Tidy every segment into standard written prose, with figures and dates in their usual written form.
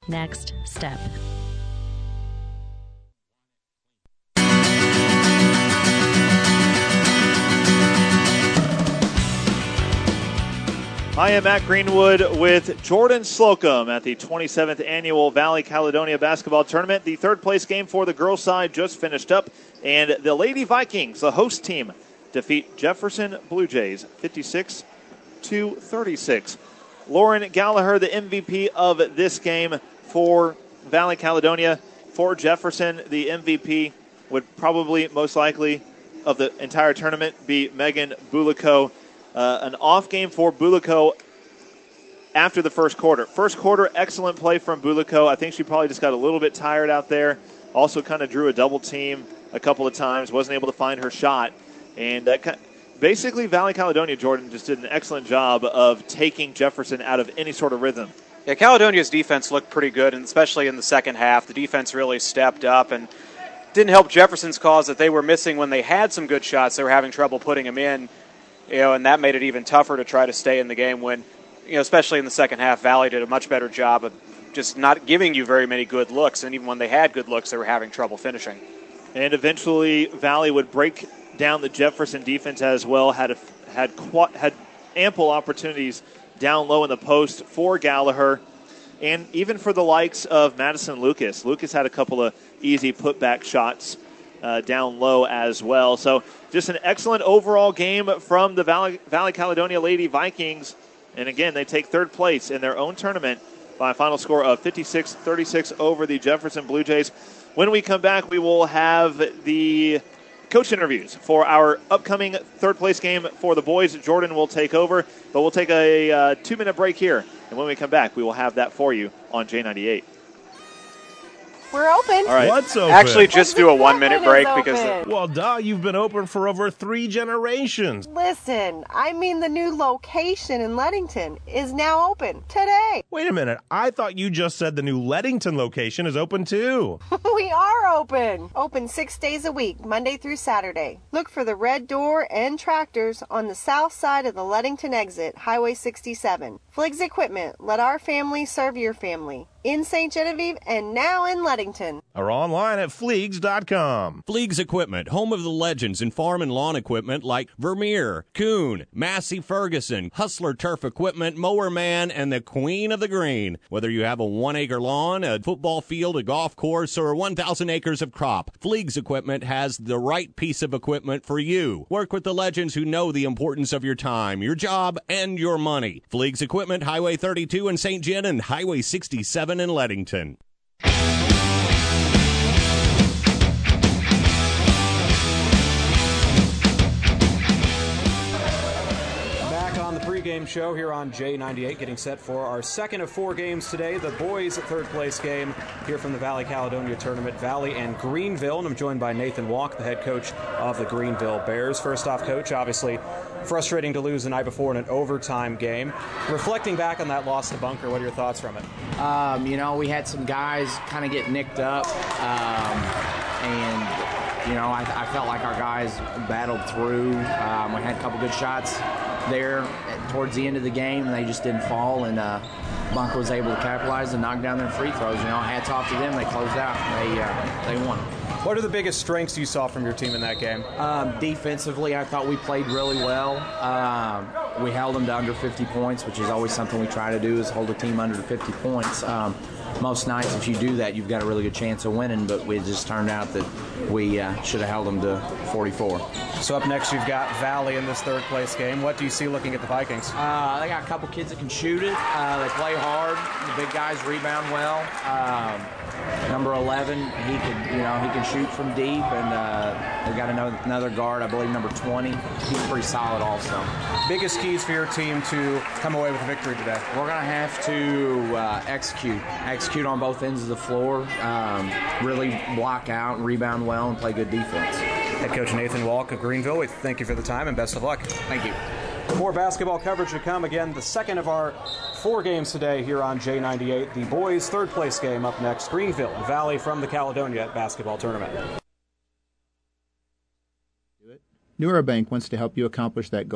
next step. I am Matt Greenwood with Jordan Slocum at the 27th Annual Valley Caledonia Basketball Tournament. The third place game for the girls' side just finished up, and the Lady Vikings, the host team, defeat Jefferson Blue Jays 56-36. Lauren Gallagher, the MVP of this game for Valley Caledonia. For Jefferson, the MVP would probably most likely of the entire tournament be Megan Bulico. An off game for Bulico after the first quarter. First quarter, excellent play from Bulico. I think she probably just got a little bit tired out there. Also kind of drew a double team a couple of times. Wasn't able to find her shot. And basically, Valley Caledonia, Jordan, just did an excellent job of taking Jefferson out of any sort of rhythm. Yeah, Caledonia's defense looked pretty good, and especially in the second half. The defense really stepped up and didn't help Jefferson's cause that they were missing when they had some good shots. They were having trouble putting them in. And that made it even tougher to try to stay in the game when, especially in the second half, Valley did a much better job of just not giving you very many good looks. And even when they had good looks, they were having trouble finishing. And eventually, Valley would break down the Jefferson defense as well. Had ample opportunities down low in the post for Gallagher, and even for the likes of Madison Lucas. Lucas had a couple of easy putback shots down low as well. So just an excellent overall game from the Valley Caledonia Lady Vikings. And again, they take third place in their own tournament by a final score of 56-36 over the Jefferson Blue Jays. When we come back, we will have the coach interviews for our upcoming third place game for the boys. Jordan will take over, but we'll take a 2-minute break here. And when we come back, we will have that for you on J98. We're open. All right. What's open? Actually, just do a 1-minute break because... Well, duh, you've been open for over 3 generations. Listen, I mean the new location in Leadington is now open today. Wait a minute. I thought you just said the new Leadington location is open too. We are open. Open 6 days a week, Monday through Saturday. Look for the red door and tractors on the south side of the Leadington exit, Highway 67. Fliggs Equipment, let our family serve your family. In St. Genevieve and now in Leadington. Or online at Fleegs.com. Fleegs Equipment, home of the legends in farm and lawn equipment like Vermeer, Kuhn, Massey Ferguson, Hustler Turf Equipment, Mower Man, and the Queen of the Green. Whether you have a 1-acre lawn, a football field, a golf course, or 1,000 acres of crop, Fleegs Equipment has the right piece of equipment for you. Work with the legends who know the importance of your time, your job, and your money. Fleegs Equipment, Highway 32 in St. John and Highway 67 in Leadington. Pregame show here on J98, getting set for our second of 4 games today. The boys' third place game here from the Valley Caledonia Tournament, Valley and Greenville. And I'm joined by Nathan Walk, the head coach of the Greenville Bears. First off, Coach, obviously frustrating to lose the night before in an overtime game. Reflecting back on that loss to Bunker, what are your thoughts from it? We had some guys kind of get nicked up, I felt like our guys battled through. We had a couple good shots there towards the end of the game, and they just didn't fall, and Bunker was able to capitalize and knock down their free throws. Hats off to them. They closed out, and they won. What are the biggest strengths you saw from your team in that game? Defensively, I thought we played really well. We held them to under 50 points, which is always something we try to do, is hold a team under 50 points. Most nights, if you do that, you've got a really good chance of winning, but it just turned out that we should have held them to 44. So up next, you've got Valley in this third place game. What do you see looking at the Vikings? They got a couple kids that can shoot it. They play hard. The big guys rebound well. Number 11, he can shoot from deep, and they got another guard, I believe number 20. He's pretty solid also. Biggest keys for your team to come away with a victory today? We're going to have to execute on both ends of the floor, really block out and rebound well and play good defense. Head coach Nathan Walk of Greenville, we thank you for the time and best of luck. Thank you. More basketball coverage to come. Again, the second of our 4 games today here on J98. The boys' third place game up next. Greenville Valley from the Caledonia Basketball Tournament. New Era Bank wants to help you accomplish that goal.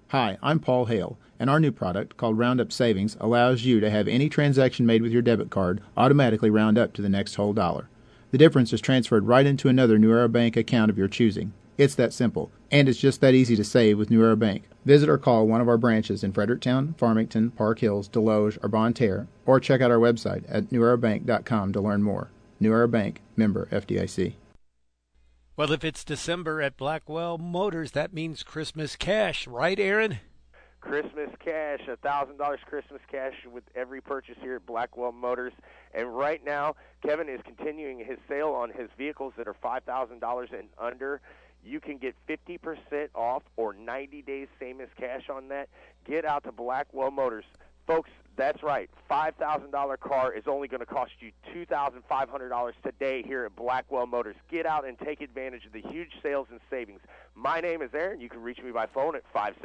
Hi, I'm Paul Hale, and our new product, called Roundup Savings, allows you to have any transaction made with your debit card automatically round up to the next whole dollar. The difference is transferred right into another New Era Bank account of your choosing. It's that simple, and it's just that easy to save with New Era Bank. Visit or call one of our branches in Fredericktown, Farmington, Park Hills, Deloge, or Bonne Terre, or check out our website at newerabank.com to learn more. New Era Bank, member FDIC. Well, if it's December at Blackwell Motors, that means Christmas cash, right, Aaron? Christmas cash, $1,000 Christmas cash with every purchase here at Blackwell Motors. And right now, Kevin is continuing his sale on his vehicles that are $5,000 and under. You can get 50% off or 90 days same as cash on that. Get out to Blackwell Motors. Folks, that's right. $5,000 car is only going to cost you $2,500 today here at Blackwell Motors. Get out and take advantage of the huge sales and savings. My name is Aaron. You can reach me by phone at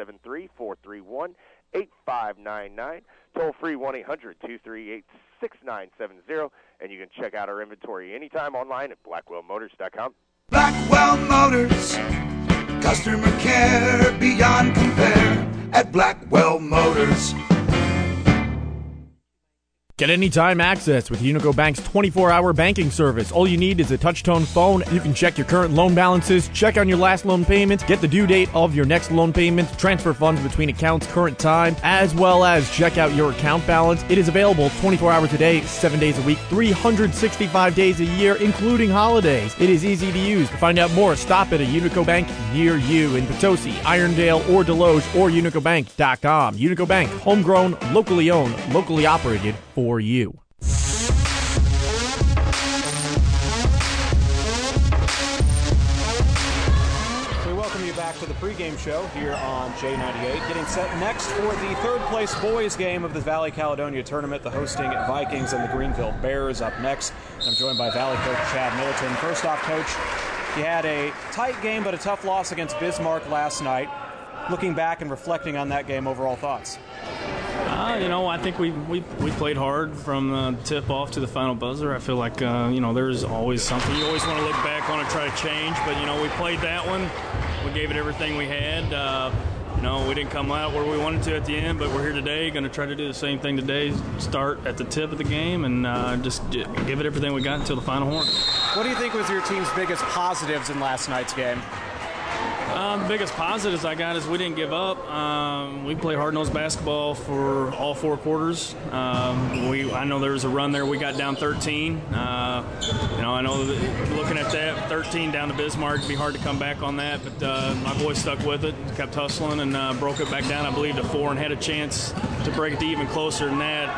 573-431-8599. Toll free 1-800-238-6970. And you can check out our inventory anytime online at blackwellmotors.com. Blackwell Motors. Customer care beyond compare at Blackwell Motors. Get anytime access with Unico Bank's 24-hour banking service. All you need is a touch-tone phone. You can check your current loan balances, check on your last loan payment, get the due date of your next loan payment, transfer funds between accounts current time, as well as check out your account balance. It is available 24 hours a day, 7 days a week, 365 days a year, including holidays. It is easy to use. To find out more, stop at a Unico Bank near you in Potosi, Irondale, or Deloge, or unicobank.com. Unico Bank, homegrown, locally owned, locally operated for you. We welcome you back to the pregame show here on J98. Getting set next for the third-place boys game of the Valley Caledonia Tournament. The hosting Vikings and the Greenville Bears up next. I'm joined by Valley coach Chad Middleton. First off, Coach, you had a tight game but a tough loss against Bismarck last night. Looking back and reflecting on that game, overall thoughts? I think we played hard from the tip-off to the final buzzer. I feel like, there's always something. You always want to look back on and try to change, but, we played that one. We gave it everything we had. We didn't come out where we wanted to at the end, but we're here today, going to try to do the same thing today, start at the tip of the game and just give it everything we got until the final horn. What do you think was your team's biggest positives in last night's game? The biggest positives I got is we didn't give up. We played hard-nosed basketball for all four quarters. I know there was a run there. We got down 13. I know that looking at that, 13 down to Bismarck, it'd be hard to come back on that. But my boys stuck with it, kept hustling, and broke it back down, I believe, to 4 and had a chance to break it to even closer than that.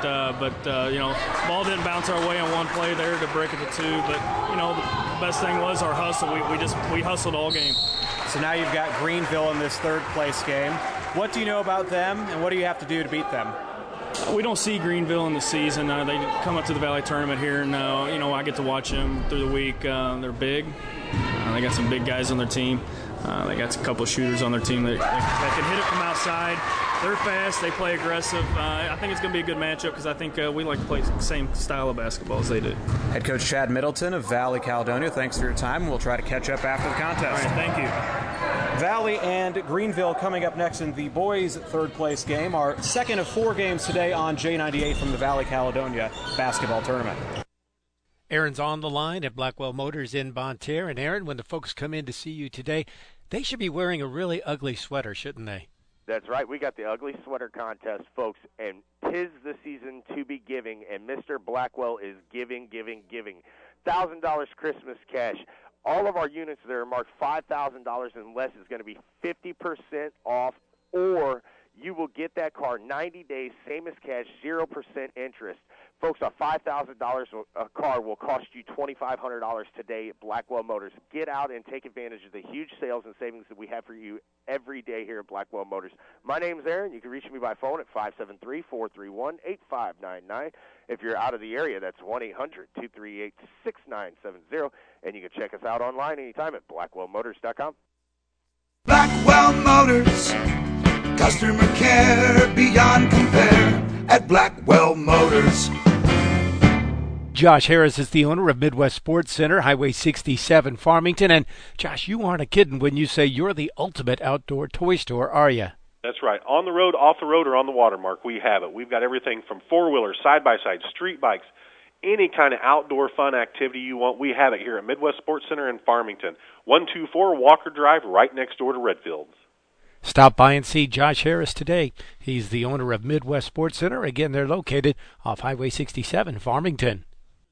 Ball didn't bounce our way on one play there to break it to 2. But, the best thing was our hustle. We hustled all game. So now you've got Greenville in this third-place game. What do you know about them, and what do you have to do to beat them? We don't see Greenville in the season. They come up to the Valley Tournament here, and I get to watch them through the week. They're big. They got some big guys on their team. They got a couple of shooters on their team that can hit it from outside. They're fast. They play aggressive. I think it's going to be a good matchup because I think we like to play the same style of basketball as they do. Head coach Chad Middleton of Valley Caledonia, thanks for your time. We'll try to catch up after the contest. All right, thank you. Valley and Greenville coming up next in the boys' third-place game. Our second of 4 games today on J98 from the Valley Caledonia basketball tournament. Aaron's on the line at Blackwell Motors in Bonne Terre. And Aaron, when the folks come in to see you today, they should be wearing a really ugly sweater, shouldn't they? That's right. We got the ugly sweater contest, folks, and 'tis the season to be giving, and Mr. Blackwell is giving. $1,000 Christmas cash. All of our units that are marked $5,000 and less is going to be 50% off, or you will get that car 90 days, same as cash, 0% interest. Folks, a $5,000 a car will cost you $2,500 today at Blackwell Motors. Get out and take advantage of the huge sales and savings that we have for you every day here at Blackwell Motors. My name is Aaron. You can reach me by phone at 573-431-8599. If you're out of the area, that's 1-800-238-6970. And you can check us out online anytime at blackwellmotors.com. Blackwell Motors. Customer care beyond compare at Blackwell Motors. Josh Harris is the owner of Midwest Sports Center, Highway 67, Farmington. And, Josh, you aren't kidding when you say you're the ultimate outdoor toy store, are you? That's right. On the road, off the road, or on the water, Mark, we have it. We've got everything from four-wheelers, side-by-side, street bikes, any kind of outdoor fun activity you want, we have it here at Midwest Sports Center in Farmington. 124 Walker Drive, right next door to Redfields. Stop by and see Josh Harris today. He's the owner of Midwest Sports Center. Again, they're located off Highway 67, Farmington.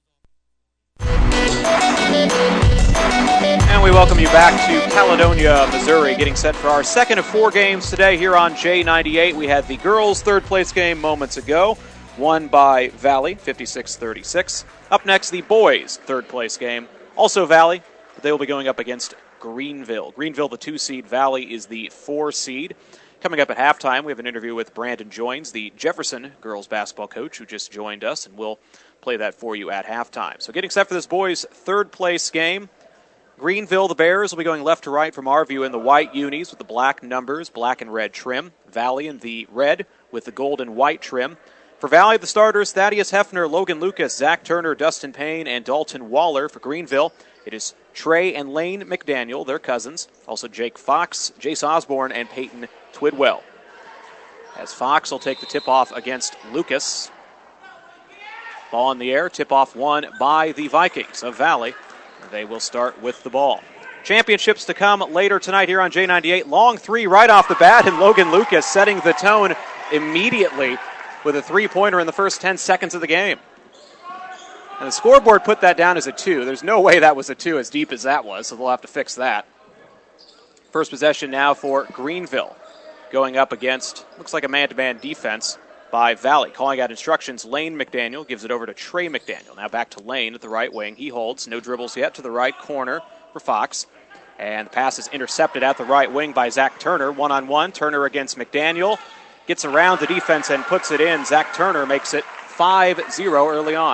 And we welcome you back to Caledonia, Missouri, getting set for our second of 4 games today here on J98. We had the girls' third-place game moments ago, won by Valley, 56-36. Up next, the boys' third-place game, also Valley, but they will be going up against Greenville. Greenville, the 2-seed. Valley is the 4-seed. Coming up at halftime, we have an interview with Brandon Joins, the Jefferson girls basketball coach who just joined us, and we'll play that for you at halftime. So getting set for this boys' third-place game. Greenville, the Bears, will be going left to right from our view in the white unis with the black numbers, black and red trim. Valley in the red with the gold and white trim. For Valley, the starters, Thaddeus Hefner, Logan Lucas, Zach Turner, Dustin Payne, and Dalton Waller. For Greenville, it is Trey and Lane McDaniel, their cousins. Also Jake Fox, Jace Osborne, and Peyton Twidwell. As Fox will take the tip-off against Lucas. Ball in the air, tip-off won by the Vikings of Valley. They will start with the ball. Championships to come later tonight here on J98. Long three right off the bat, and Logan Lucas setting the tone immediately with a three-pointer in the first 10 seconds of the game. And the scoreboard put that down as a 2. There's no way that was a 2 as deep as that was, so they'll have to fix that. First possession now for Greenville. Going up against, looks like a man-to-man defense by Valley. Calling out instructions, Lane McDaniel gives it over to Trey McDaniel. Now back to Lane at the right wing. He holds, no dribbles yet, to the right corner for Fox. And the pass is intercepted at the right wing by Zach Turner. One-on-one, Turner against McDaniel. Gets around the defense and puts it in. Zach Turner makes it 5-0 early on.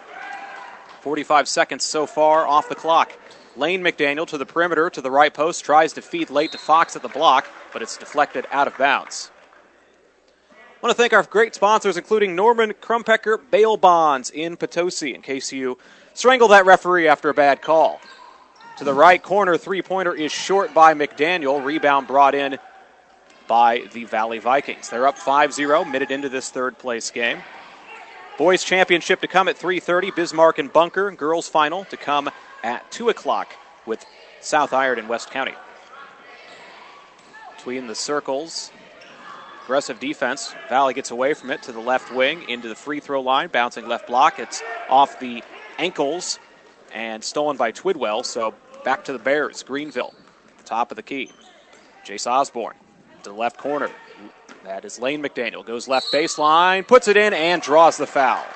45 seconds so far off the clock. Lane McDaniel to the perimeter, to the right post, tries to feed late to Fox at the block, but it's deflected out of bounds. I want to thank our great sponsors, including Norman Krumpecker Bail Bonds in Potosi, in case you strangle that referee after a bad call. To the right corner, three-pointer is short by McDaniel. Rebound brought in by the Valley Vikings. They're up 5-0, minute into this third-place game. Boys championship to come at 3:30, Bismarck and Bunker. Girls final to come at 2 o'clock with South Iron and West County. Between the circles, aggressive defense. Valley gets away from it to the left wing, into the free throw line, bouncing left block. It's off the ankles and stolen by Twidwell, so back to the Bears. Greenville, top of the key. Jace Osborne to the left corner. That is Lane McDaniel. Goes left baseline, puts it in, and draws the foul.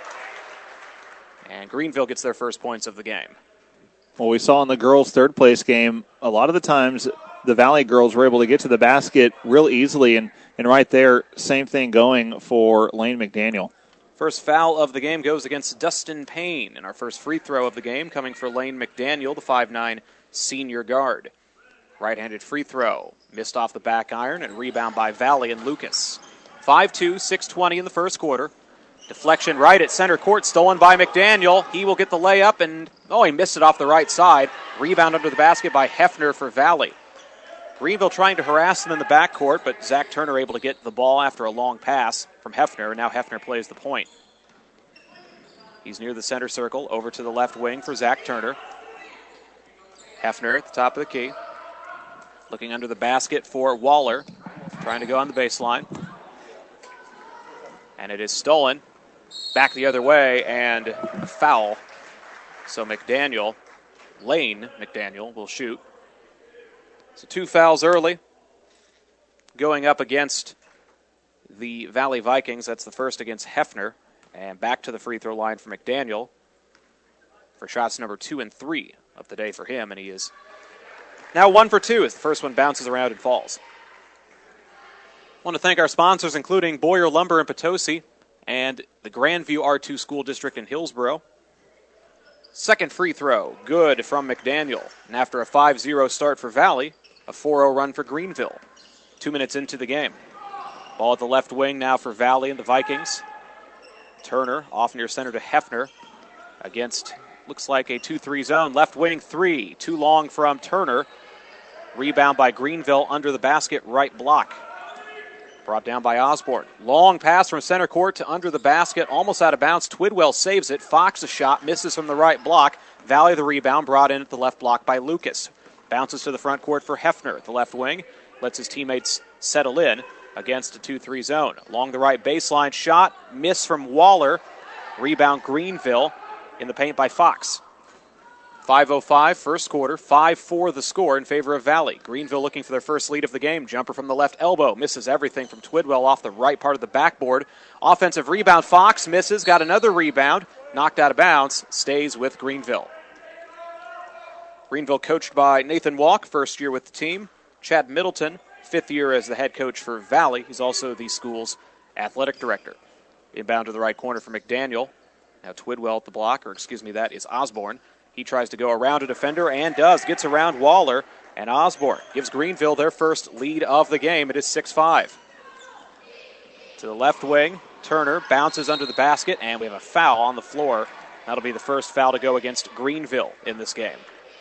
And Greenville gets their first points of the game. Well, we saw in the girls' third-place game, a lot of the times the Valley girls were able to get to the basket real easily, and right there, same thing going for Lane McDaniel. First foul of the game goes against Dustin Payne, and our first free throw of the game coming for Lane McDaniel, the 5'9" senior guard. Right-handed free throw. Missed off the back iron, and rebound by Valley and Lucas. 5-2, 6:20 in the first quarter. Deflection right at center court, stolen by McDaniel. He will get the layup, and, he missed it off the right side. Rebound under the basket by Hefner for Valley. Greenville trying to harass them in the backcourt, but Zach Turner able to get the ball after a long pass from Hefner, and now Hefner plays the point. He's near the center circle, over to the left wing for Zach Turner. Hefner at the top of the key. Looking under the basket for Waller, trying to go on the baseline. And it is stolen. Back the other way, and a foul. So Lane McDaniel, will shoot. So 2 fouls early. Going up against the Valley Vikings. That's the first against Hefner. And back to the free throw line for McDaniel for shots number 2 and 3 of the day for him. And he is now 1 for 2 as the first one bounces around and falls. I want to thank our sponsors, including Boyer Lumber in Potosi and the Grandview R2 School District in Hillsboro. Second free throw, good from McDaniel. And after a 5-0 start for Valley, a 4-0 run for Greenville. 2 minutes into the game. Ball at the left wing now for Valley and the Vikings. Turner off near center to Hefner against, looks like a 2-3 zone. Left wing 3, too long from Turner. Rebound by Greenville under the basket, right block. Brought down by Osborne. Long pass from center court to under the basket, almost out of bounds. Twidwell saves it. Fox a shot, misses from the right block. Valley the rebound, brought in at the left block by Lucas. Bounces to the front court for Hefner at the left wing. Lets his teammates settle in against a 2-3 zone. Along the right baseline shot, miss from Waller. Rebound Greenville in the paint by Fox. 5:05 first quarter, 5-4 the score in favor of Valley. Greenville looking for their first lead of the game. Jumper from the left elbow, misses everything from Twidwell off the right part of the backboard. Offensive rebound, Fox misses, got another rebound, knocked out of bounds, stays with Greenville. Greenville coached by Nathan Walk, first year with the team. Chad Middleton, fifth year as the head coach for Valley. He's also the school's athletic director. Inbound to the right corner for McDaniel. Now Twidwell at the block, that is Osborne. He tries to go around a defender and does. Gets around Waller, and Osborne gives Greenville their first lead of the game. It is 6-5. To the left wing, Turner bounces under the basket, and we have a foul on the floor. That'll be the first foul to go against Greenville in this game.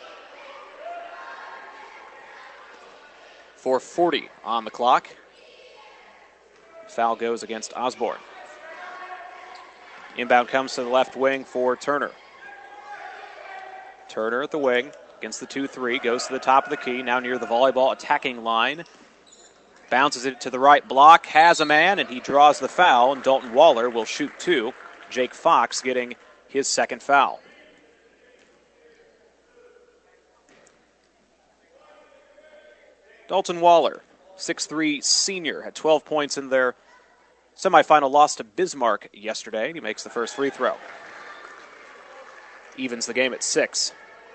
4:40 on the clock. Foul goes against Osborne. Inbound comes to the left wing for Turner. Turner at the wing against the 2-3, goes to the top of the key, now near the volleyball attacking line. Bounces it to the right block, has a man, and he draws the foul, and Dalton Waller will shoot two. Jake Fox getting his second foul. Dalton Waller, 6'3 senior, had 12 points in their semifinal loss to Bismarck yesterday. He makes the first free throw. Evens the game at 6.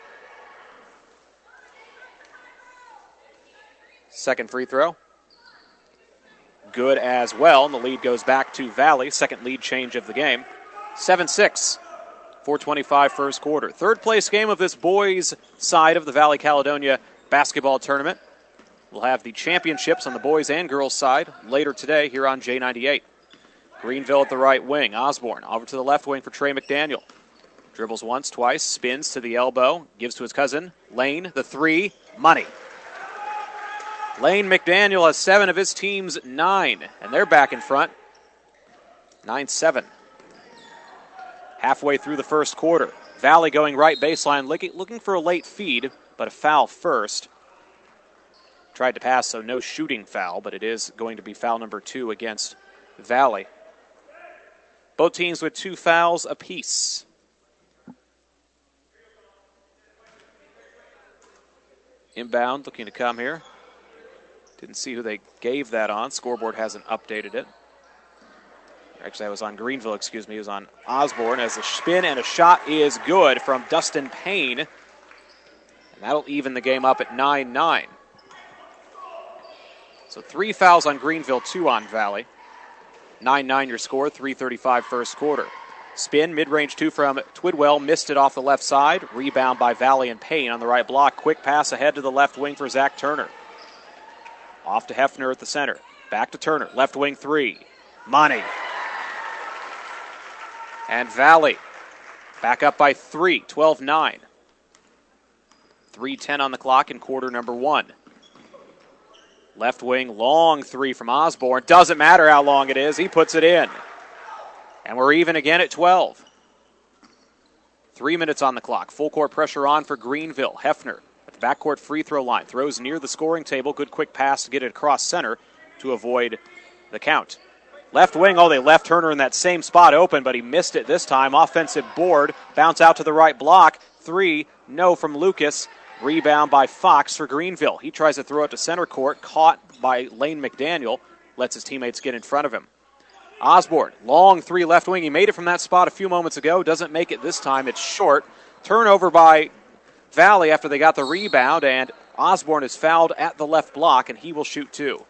Second free throw. Good as well, and the lead goes back to Valley. Second lead change of the game. 7-6. 4:25 first quarter. Third place game of this boys' side of the Valley Caledonia basketball tournament. We'll have the championships on the boys' and girls' side later today here on J98. Greenville at the right wing. Osborne over to the left wing for Trey McDaniel. Dribbles once, twice, spins to the elbow, gives to his cousin. Lane, the three, money. Lane McDaniel has 7 of his team's 9, and they're back in front. 9-7. Halfway through the first quarter. Valley going right baseline, looking for a late feed, but a foul first. Tried to pass, so no shooting foul, but it is going to be foul number 2 against Valley. Both teams with 2 fouls apiece. Inbound looking to come here. Didn't see who they gave that on. Scoreboard hasn't updated it. Actually, I was on Greenville, It was on Osborne as the spin and a shot is good from Dustin Payne. And that'll even the game up at 9-9. So 3 fouls on Greenville, 2 on Valley. 9-9 your score, 3:35 first quarter. Spin, mid-range 2 from Twidwell, missed it off the left side. Rebound by Valley and Payne on the right block. Quick pass ahead to the left wing for Zach Turner. Off to Hefner at the center. Back to Turner, left wing 3. Money. And Valley back up by 3, 12-9. 3:10 on the clock in quarter number 1. Left wing, long 3 from Osborne. Doesn't matter how long it is, he puts it in. And we're even again at 12. 3 minutes on the clock. Full court pressure on for Greenville. Hefner at the backcourt free throw line. Throws near the scoring table. Good quick pass to get it across center to avoid the count. Left wing, they left Turner in that same spot open, but he missed it this time. Offensive board, bounce out to the right block. 3, no from Lucas. Rebound by Fox for Greenville. He tries to throw it to center court, caught by Lane McDaniel. Lets his teammates get in front of him. Osborne, long 3 left wing. He made it from that spot a few moments ago. Doesn't make it this time. It's short. Turnover by Valley after they got the rebound, and Osborne is fouled at the left block, and he will shoot 2.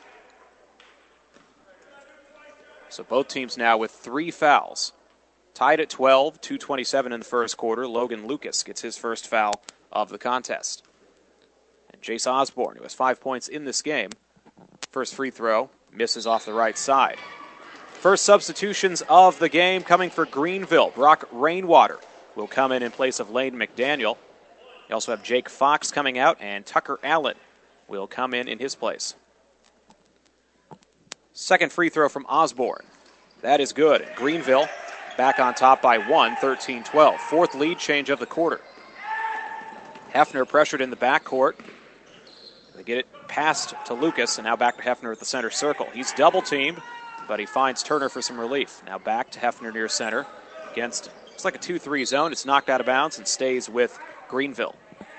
So both teams now with 3 fouls. Tied at 12, 2:27 in the first quarter. Logan Lucas gets his first foul of the contest. And Jace Osborne, who has 5 points in this game, first free throw, misses off the right side. First substitutions of the game coming for Greenville. Brock Rainwater will come in place of Lane McDaniel. You also have Jake Fox coming out, and Tucker Allen will come in his place. Second free throw from Osborne. That is good. Greenville back on top by 1, 13-12. Fourth lead change of the quarter. Hefner pressured in the backcourt. They get it passed to Lucas, and now back to Hefner at the center circle. He's double-teamed, but he finds Turner for some relief. Now back to Hefner near center against, looks like a 2-3 zone. It's knocked out of bounds and stays with Greenville.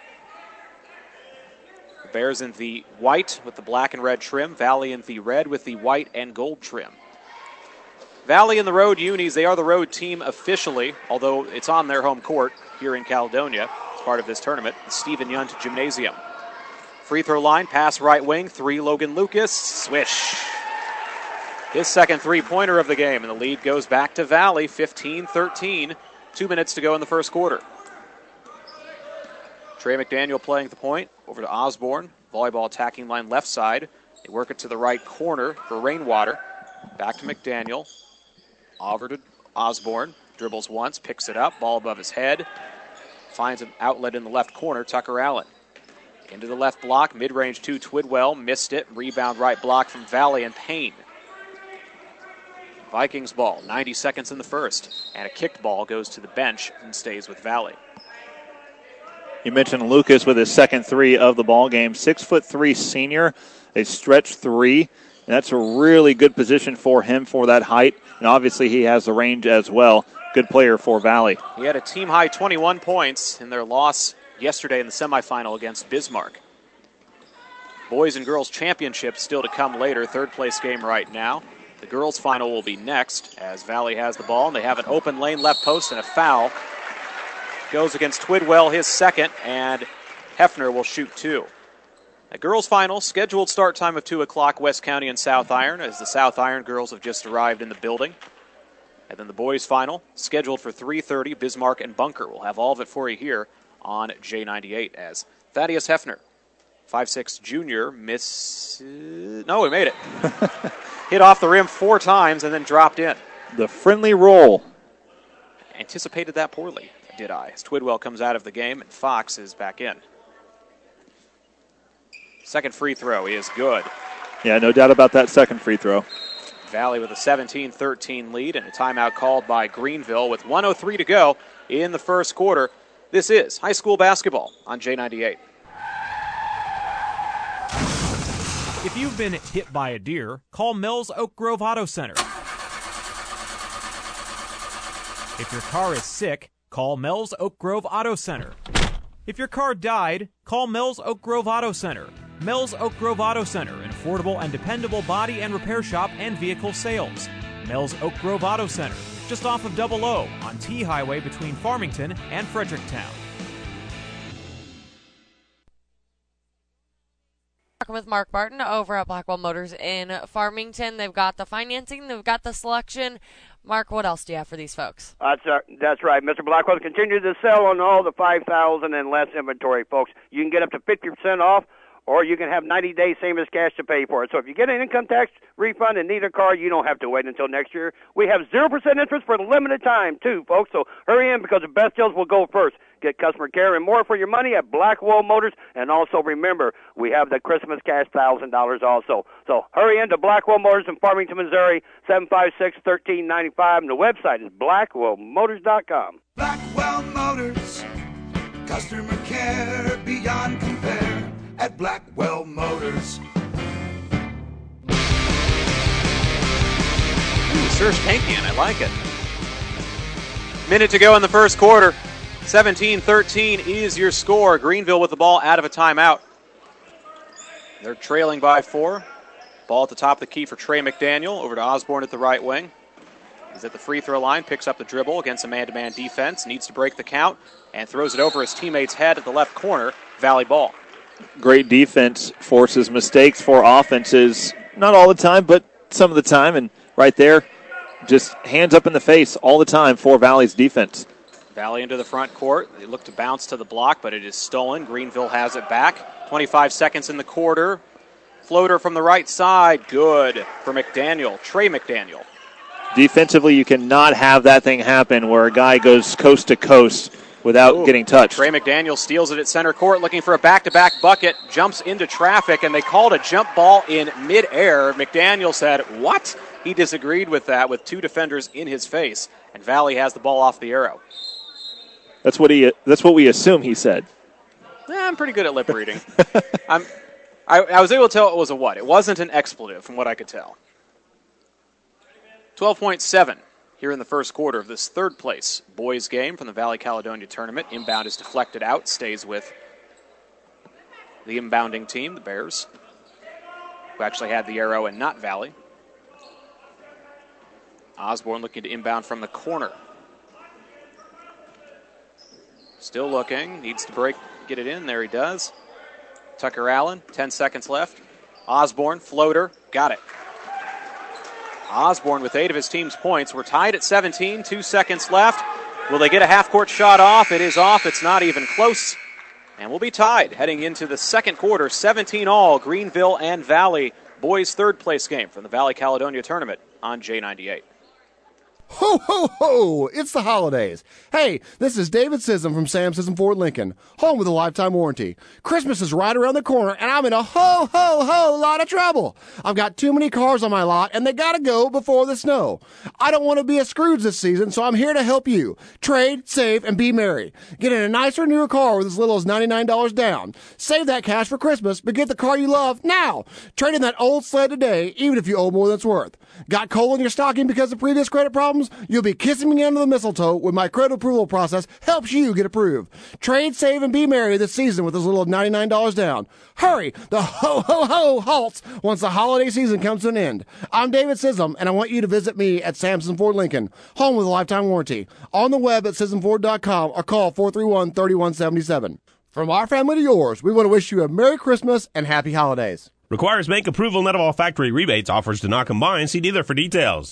The Bears in the white with the black and red trim. Valley in the red with the white and gold trim. Valley and the road unis, they are the road team officially, although it's on their home court here in Caledonia as part of this tournament, the Stephen Yunt Gymnasium. Free throw line, pass right wing, 3, Logan Lucas, swish. His second three-pointer of the game, and the lead goes back to Valley, 15-13, 2 minutes to go in the first quarter. Trey McDaniel playing the point, over to Osborne, volleyball attacking line left side. They work it to the right corner for Rainwater. Back to McDaniel, over to Osborne, dribbles once, picks it up, ball above his head, finds an outlet in the left corner, Tucker Allen. Into the left block, mid-range 2, Twidwell, missed it, rebound right block from Valley and Payne. Vikings ball, 90 seconds in the first, and a kicked ball goes to the bench and stays with Valley. You mentioned Lucas with his second three of the ball game. 6'3" senior, a stretch three, and that's a really good position for him for that height, and obviously he has the range as well. Good player for Valley. He had a team-high 21 points in their loss yesterday in the semifinal against Bismarck. Boys and girls championship still to come later. Third place game right now. The girls final will be next as Valley has the ball, and they have an open lane left post and a foul. Goes against Twidwell, his second, and Hefner will shoot 2. The girls final, scheduled start time of 2 o'clock, West County and South Iron, as the South Iron girls have just arrived in the building. And then the boys final, scheduled for 3:30, Bismarck and Bunker. We'll have all of it for you here on J98 as Thaddeus Hefner, 5'6" junior, he made it. Hit off the rim 4 times and then dropped in. The friendly roll. Anticipated that poorly, did I? As Twidwell comes out of the game and Fox is back in. Second free throw is good. Yeah, no doubt about that second free throw. Valley with a 17-13 lead and a timeout called by Greenville with 1:03 to go in the first quarter. This is high school basketball on J98. If you've been hit by a deer, call Mel's Oak Grove Auto Center. If your car is sick, call Mel's Oak Grove Auto Center. If your car died, call Mel's Oak Grove Auto Center. Mel's Oak Grove Auto Center, an affordable and dependable body and repair shop and vehicle sales. Mel's Oak Grove Auto Center, just off of 00 on T Highway between Farmington and Fredericktown. Talking with Mark Barton over at Blackwell Motors in Farmington. They've got the financing, they've got the selection. Mark, what else do you have for these folks? That's right. Mr. Blackwell continues to sell on all the 5,000 and less inventory, folks. You can get up to 50% off, or you can have 90 days same as cash to pay for it. So if you get an income tax refund and need a car, you don't have to wait until next year. We have 0% interest for a limited time, too, folks. So hurry in because the best deals will go first. Get customer care and more for your money at Blackwell Motors. And also remember, we have the Christmas cash $1,000 also. So hurry in to Blackwell Motors in Farmington, Missouri, 756-1395. And the website is blackwellmotors.com. Blackwell Motors, customer care beyond compare at Blackwell Motors. Serge Tankian, I like it. Minute to go in the first quarter. 17-13 is your score. Greenville with the ball out of a timeout. They're trailing by 4. Ball at the top of the key for Trey McDaniel. Over to Osborne at the right wing. He's at the free throw line, picks up the dribble against a man-to-man defense, needs to break the count, and throws it over his teammate's head at the left corner. Valley ball. Great defense forces mistakes for offenses. Not all the time, but some of the time. And right there, just hands up in the face all the time for Valley's defense. Valley into the front court. They look to bounce to the block, but it is stolen. Greenville has it back. 25 seconds in the quarter. Floater from the right side. Good for McDaniel. Trey McDaniel. Defensively, you cannot have that thing happen where a guy goes coast to coast without getting touched. Trey McDaniel steals it at center court, looking for a back-to-back bucket, jumps into traffic, and they called a jump ball in midair. McDaniel said, what? He disagreed with that with two defenders in his face, and Valley has the ball off the arrow. That's what we assume he said. I'm pretty good at lip reading. I was able to tell it was a what. It wasn't an expletive from what I could tell. 12.7 here in the first quarter of this third place boys game from the Valley Caledonia tournament. Inbound is deflected out, stays with the inbounding team, the Bears, who actually had the arrow and not Valley. Osborne looking to inbound from the corner. Still looking, needs to get it in. There he does. Tucker Allen, 10 seconds left. Osborne, floater, got it. Osborne with 8 of his team's points. We're tied at 17, 2 seconds left. Will they get a half-court shot off? It is off. It's not even close. And we'll be tied heading into the second quarter, 17-all, Greenville and Valley. Boys' third-place game from the Valley Caledonia tournament on J98. Ho, ho, ho! It's the holidays. Hey, this is David Sissom from Sam Sissom Ford Lincoln, home with a lifetime warranty. Christmas is right around the corner, and I'm in a ho, ho, ho lot of trouble. I've got too many cars on my lot, and they gotta go before the snow. I don't want to be a Scrooge this season, so I'm here to help you. Trade, save, and be merry. Get in a nicer, newer car with as little as $99 down. Save that cash for Christmas, but get the car you love now. Trade in that old sled today, even if you owe more than it's worth. Got coal in your stocking because of previous credit problems? You'll be kissing me under the mistletoe when my credit approval process helps you get approved. Trade, save, and be merry this season with as little as $99 down. Hurry! The ho-ho-ho halts once the holiday season comes to an end. I'm David Sissom, and I want you to visit me at Samson Ford Lincoln, home with a lifetime warranty. On the web at SissomFord.com or call 431-3177. From our family to yours, we want to wish you a Merry Christmas and Happy Holidays. Requires bank approval, net of all factory rebates. Offers do not combine. See dealer for details.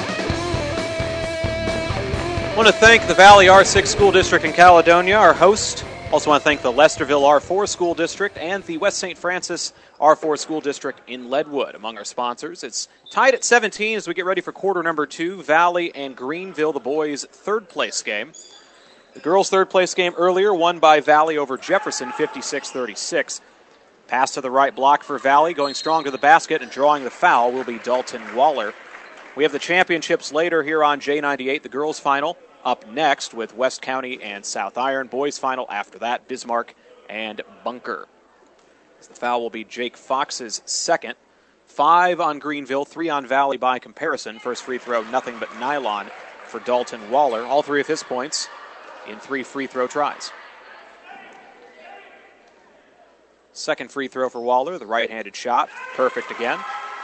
I want to thank the Valley R6 School District in Caledonia, our host. Also want to thank the Lesterville R4 School District and the West St. Francis R4 School District in Leadwood among our sponsors. It's tied at 17 as we get ready for quarter number 2. Valley and Greenville, the boys' third-place game. The girls' third-place game earlier won by Valley over Jefferson, 56-36. Pass to the right block for Valley, going strong to the basket and drawing the foul will be Dalton Waller. We have the championships later here on J98, the girls' final up next with West County and South Iron. Boys' final after that, Bismarck and Bunker. The foul will be Jake Fox's second. 5 on Greenville, 3 on Valley by comparison. First free throw, nothing but nylon for Dalton Waller. All 3 of his points in 3 free throw tries. Second free throw for Waller, the right-handed shot, perfect again.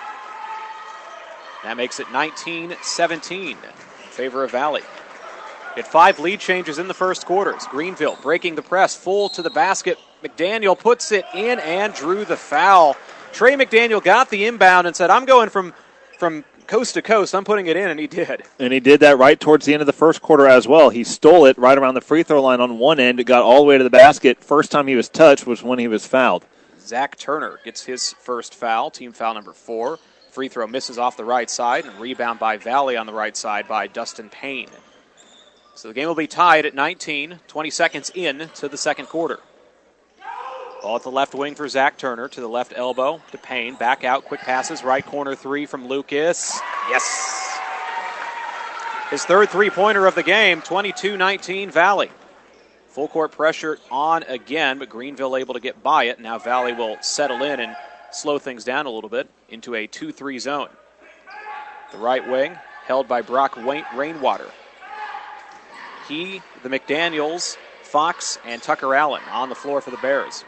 That makes it 19-17 in favor of Valley. We had 5 lead changes in the first quarters. Greenville breaking the press, full to the basket. McDaniel puts it in and drew the foul. Trey McDaniel got the inbound and said, I'm going from coast to coast. I'm putting it in, and he did. And he did that right towards the end of the first quarter as well. He stole it right around the free throw line on one end. It got all the way to the basket. First time he was touched was when he was fouled. Zach Turner gets his first foul, team foul number 4. Free throw misses off the right side, and rebound by Valley on the right side by Dustin Payne. So the game will be tied at 19, 20 seconds in to the second quarter. Ball at the left wing for Zach Turner, to the left elbow to Payne. Back out, quick passes, right corner 3 from Lucas. Yes! His third three-pointer of the game, 22-19 Valley. Full court pressure on again, but Greenville able to get by it. Now Valley will settle in and slow things down a little bit into a 2-3 zone. The right wing held by Brock Rainwater. He, the McDaniels, Fox, and Tucker Allen on the floor for the Bears.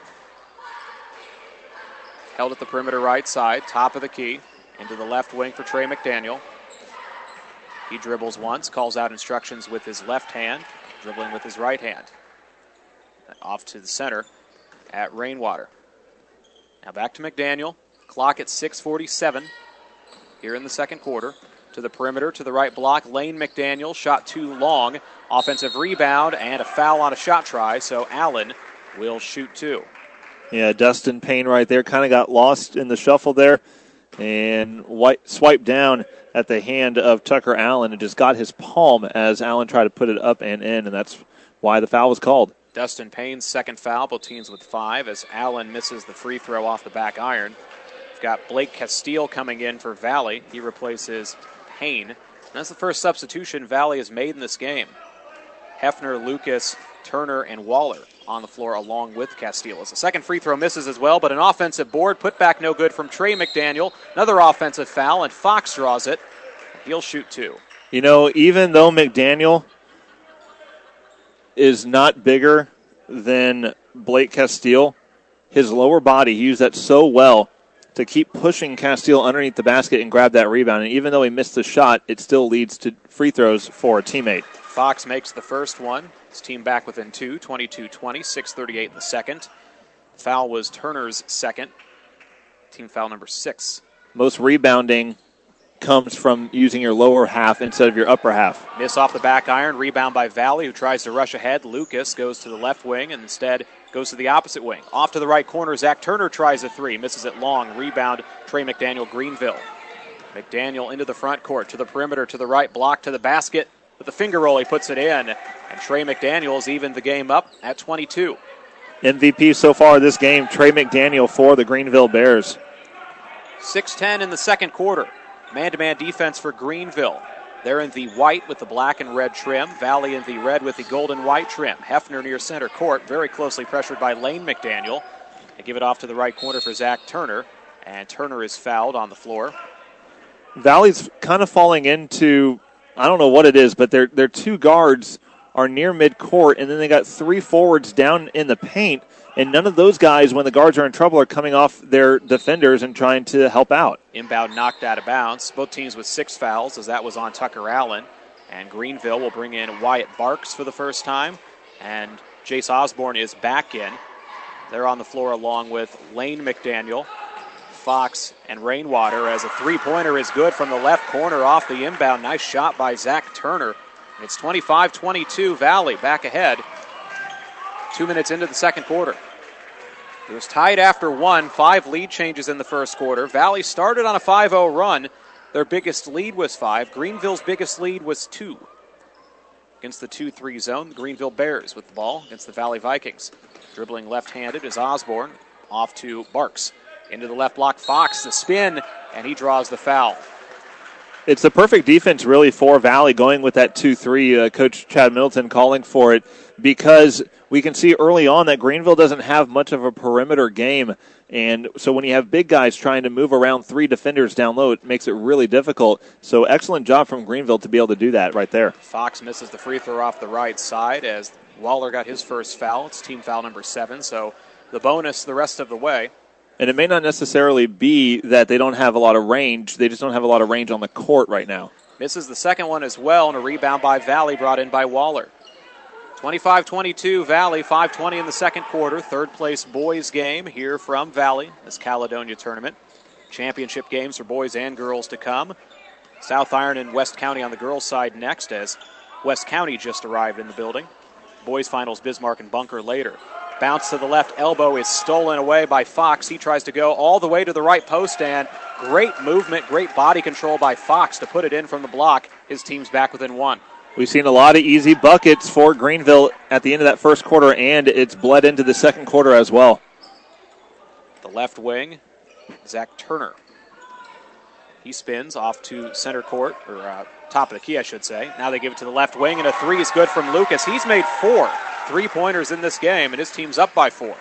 Held at the perimeter right side, top of the key, into the left wing for Trey McDaniel. He dribbles once, calls out instructions with his left hand, dribbling with his right hand. Off to the center at Rainwater. Now back to McDaniel. Clock at 6:47 here in the second quarter. To the perimeter, to the right block. Lane McDaniel, shot too long. Offensive rebound and a foul on a shot try, so Allen will shoot 2. Yeah, Dustin Payne right there kind of got lost in the shuffle there and swiped down at the hand of Tucker Allen and just got his palm as Allen tried to put it up and in, and that's why the foul was called. Dustin Payne's second foul, both teams with 5, as Allen misses the free throw off the back iron. We've got Blake Castile coming in for Valley. He replaces Payne. And that's the first substitution Valley has made in this game. Hefner, Lucas, Turner, and Waller on the floor along with Castile. The second free throw misses as well, but an offensive board put back no good from Trey McDaniel. Another offensive foul, and Fox draws it. He'll shoot 2. You know, even though McDaniel is not bigger than Blake Castile, his lower body, he used that so well to keep pushing Castile underneath the basket and grab that rebound. And even though he missed the shot, it still leads to free throws for a teammate. Fox makes the first one. His team back within 2, 22-20, 6:38 in the second. Foul was Turner's second. Team foul number 6. Most rebounding comes from using your lower half instead of your upper half. Miss off the back iron, rebound by Valley, who tries to rush ahead. Lucas goes to the left wing and instead goes to the opposite wing. Off to the right corner, Zach Turner tries a 3, misses it long. Rebound, Trey McDaniel, Greenville. McDaniel into the front court, to the perimeter, to the right, block to the basket. With the finger roll, he puts it in, and Trey McDaniel's evened the game up at 22. MVP so far this game, Trey McDaniel for the Greenville Bears. 6:10 in the second quarter. Man-to-man defense for Greenville. They're in the white with the black and red trim. Valley in the red with the gold and white trim. Hefner near center court, very closely pressured by Lane McDaniel. They give it off to the right corner for Zach Turner, and Turner is fouled on the floor. Valley's kind of falling into, I don't know what it is, but their 2 guards are near midcourt, and then they got 3 forwards down in the paint, and none of those guys, when the guards are in trouble, are coming off their defenders and trying to help out. Inbound knocked out of bounds. Both teams with 6 fouls, as that was on Tucker Allen. And Greenville will bring in Wyatt Barks for the first time, and Jace Osborne is back in. They're on the floor along with Lane McDaniel, Fox, and Rainwater, as a 3-pointer is good from the left corner off the inbound. Nice shot by Zach Turner. It's 25-22, Valley back ahead. 2 minutes into the second quarter. It was tied after 1, 5 lead changes in the first quarter. Valley started on a 5-0 run. Their biggest lead was 5. Greenville's biggest lead was 2. Against the 2-3 zone, the Greenville Bears with the ball against the Valley Vikings. Dribbling left-handed is Osborne, off to Barks. Into the left block, Fox, the spin, and he draws the foul. It's the perfect defense, really, for Valley, going with that 2-3. Coach Chad Middleton calling for it, because we can see early on that Greenville doesn't have much of a perimeter game. And so when you have big guys trying to move around 3 defenders down low, it makes it really difficult. So excellent job from Greenville to be able to do that right there. Fox misses the free throw off the right side as Waller got his first foul. It's team foul number 7, so the bonus the rest of the way. And it may not necessarily be that they don't have a lot of range. They just don't have a lot of range on the court right now. Misses the second one as well, and a rebound by Valley brought in by Waller. 25-22 Valley, 5:20 in the second quarter. Third place boys game here from Valley, this Caledonia tournament. Championship games for boys and girls to come. South Iron and West County on the girls' side next, as West County just arrived in the building. Boys finals, Bismarck and Bunker later. Bounce to the left elbow is stolen away by Fox. He tries to go all the way to the right post, and great movement, great body control by Fox to put it in from the block. His team's back within 1. We've seen a lot of easy buckets for Greenville at the end of that first quarter, and it's bled into the second quarter as well. The left wing, Zach Turner. He spins off to center court, or top of the key, I should say. Now they give it to the left wing, and a 3 is good from Lucas. He's made 4 3-pointers in this game, and his team's up by 4.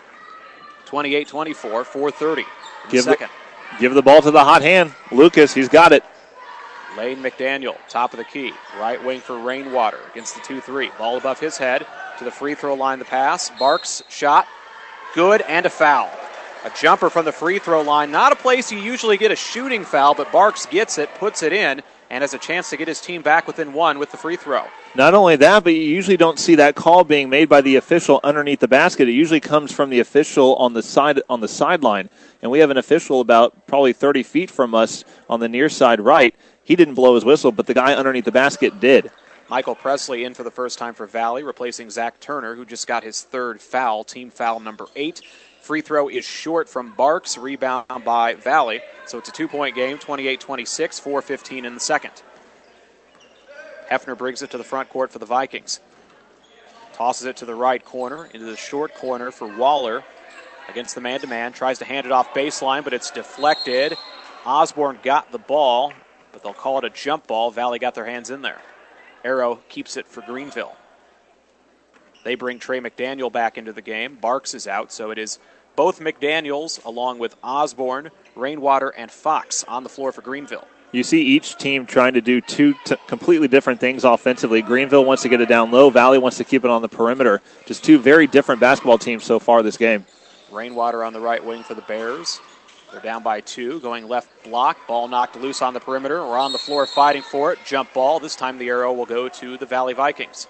28-24, 4:30 in the second. Give the ball to the hot hand. Lucas, he's got it. Lane McDaniel, top of the key. Right wing for Rainwater against the 2-3. Ball above his head to the free throw line, the pass. Barks, shot, good, and a foul. A jumper from the free throw line. Not a place you usually get a shooting foul, but Barks gets it, puts it in, and has a chance to get his team back within 1 with the free throw. Not only that, but you usually don't see that call being made by the official underneath the basket. It usually comes from the official on the sideline. And we have an official about probably 30 feet from us on the near side right. He didn't blow his whistle, but the guy underneath the basket did. Michael Presley in for the first time for Valley, replacing Zach Turner, who just got his 3rd foul, team foul number 8. Free throw is short from Barks, rebound by Valley. So it's a 2-point game, 28-26, 4:15 in the second. Hefner brings it to the front court for the Vikings. Tosses it to the right corner, into the short corner for Waller against the man-to-man. Tries to hand it off baseline, but it's deflected. Osborne got the ball, but they'll call it a jump ball. Valley got their hands in there. Arrow keeps it for Greenville. They bring Trey McDaniel back into the game. Barks is out, so it is both McDaniels along with Osborne, Rainwater, and Fox on the floor for Greenville. You see each team trying to do two completely different things offensively. Greenville wants to get it down low. Valley wants to keep it on the perimeter. Just two very different basketball teams so far this game. Rainwater on the right wing for the Bears. They're down by 2, going left block. Ball knocked loose on the perimeter. We're on the floor fighting for it. Jump ball. This time the arrow will go to the Valley Vikings.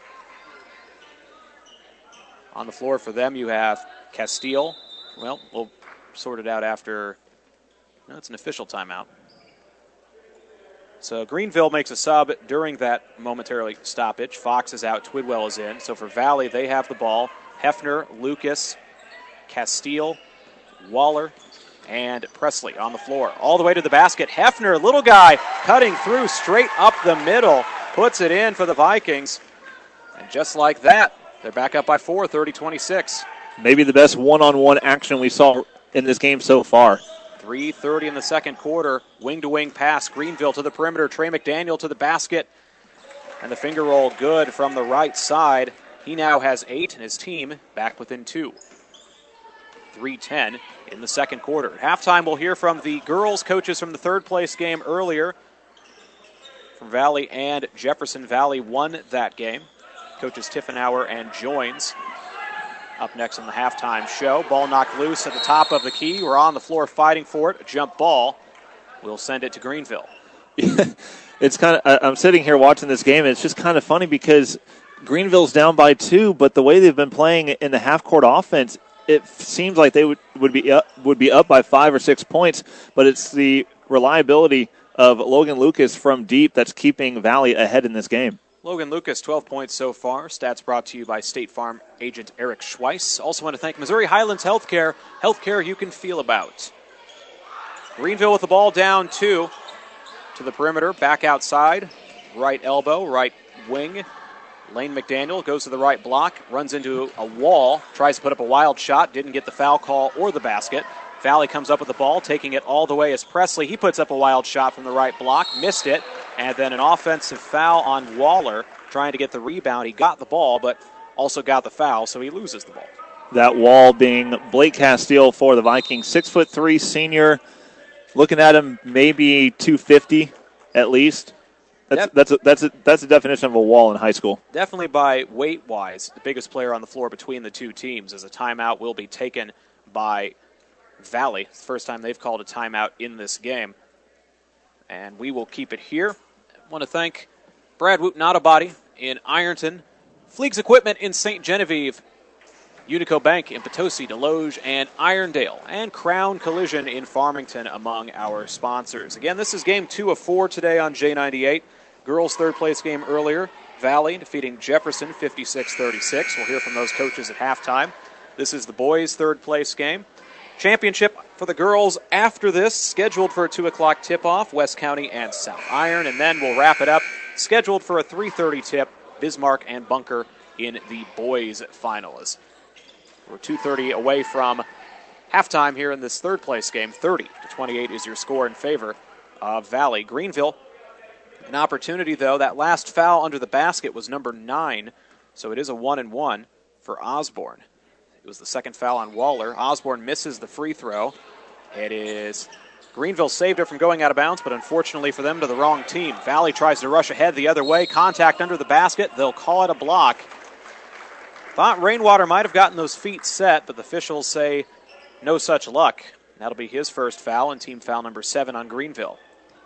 On the floor for them you have Castile. Well, we'll sort it out after. No, it's an official timeout. So Greenville makes a sub during that momentarily stoppage. Fox is out. Twidwell is in. So for Valley, they have the ball. Hefner, Lucas, Castile, Waller, and Presley on the floor. All the way to the basket. Hefner, little guy, cutting through straight up the middle. Puts it in for the Vikings. And just like that, they're back up by 4, 30-26. Maybe the best one-on-one action we saw in this game so far. 3:30 in the second quarter. Wing-to-wing pass. Greenville to the perimeter. Trey McDaniel to the basket. And the finger roll good from the right side. He now has 8, and his team back within 2. 3:10 in the second quarter. At halftime, we'll hear from the girls' coaches from the third-place game earlier. From Valley and Jefferson. Valley won that game. Coaches Tiffenauer and Joins up next on the halftime show. Ball knocked loose at the top of the key. We're on the floor fighting for it. A jump ball. We'll send it to Greenville. It's kind of. I'm sitting here watching this game. And it's just kind of funny because Greenville's down by 2, but the way they've been playing in the half-court offense, it seems like they would be up by 5 or 6 points. But it's the reliability of Logan Lucas from deep that's keeping Valley ahead in this game. Logan Lucas, 12 points so far. Stats brought to you by State Farm agent Eric Schweiss. Also want to thank Missouri Highlands Healthcare. Healthcare you can feel about. Greenville with the ball down 2 to the perimeter. Back outside. Right elbow, right wing. Lane McDaniel goes to the right block. Runs into a wall. Tries to put up a wild shot. Didn't get the foul call or the basket. Valley comes up with the ball, taking it all the way as Presley. He puts up a wild shot from the right block. Missed it. And then an offensive foul on Waller, trying to get the rebound. He got the ball, but also got the foul, so he loses the ball. That wall being Blake Castile for the Vikings. 6'3" senior. Looking at him, maybe 250 at least. That's a definition of a wall in high school. Definitely by weight-wise, the biggest player on the floor between the two teams, as a timeout will be taken by Valley. It's the first time they've called a timeout in this game. And we will keep it here. I want to thank Brad Woot Not-A-Body in Ironton, Fleegs Equipment in St. Genevieve, Unico Bank in Potosi, Deloge, and Irondale, and Crown Collision in Farmington among our sponsors. Again, this is game 2 of 4 today on J98. Girls' third-place game earlier. Valley defeating Jefferson 56-36. We'll hear from those coaches at halftime. This is the boys' third-place game. Championship for the girls after this, scheduled for a 2 o'clock tip-off, West County and South Iron, and then we'll wrap it up, scheduled for a 3:30 tip, Bismarck and Bunker in the boys' finals. We're 2:30 away from halftime here in this third-place game. 30-28 is your score in favor of Valley. Greenville, an opportunity, though. That last foul under the basket was number 9, so it is a 1-and-1 for Osborne. It was the second foul on Waller. Osborne misses the free throw. It is Greenville saved it from going out of bounds, but unfortunately for them, to the wrong team. Valley tries to rush ahead the other way. Contact under the basket. They'll call it a block. Thought Rainwater might have gotten those feet set, but the officials say no such luck. That'll be his first foul and team foul number 7 on Greenville.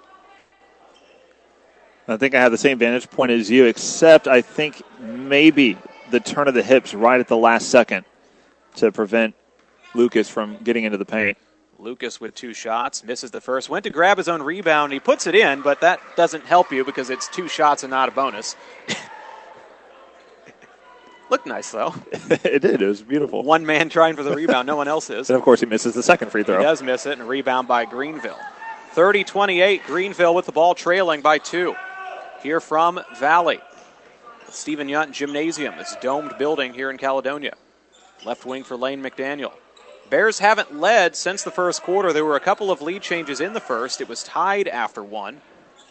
I think I have the same vantage point as you, except I think maybe the turn of the hips right at the last second to prevent Lucas from getting into the paint. Lucas with 2 shots, misses the first, went to grab his own rebound. He puts it in, but that doesn't help you because it's 2 shots and not a bonus. Looked nice, though. It did. It was beautiful. One man trying for the rebound. No one else is. And, of course, he misses the second free throw. He does miss it, and a rebound by Greenville. 30-28, Greenville with the ball trailing by 2. Here from Valley. Stephen Yunt Gymnasium. It's a domed building here in Caledonia. Left wing for Lane McDaniel. Bears haven't led since the first quarter. There were a couple of lead changes in the first. It was tied after one.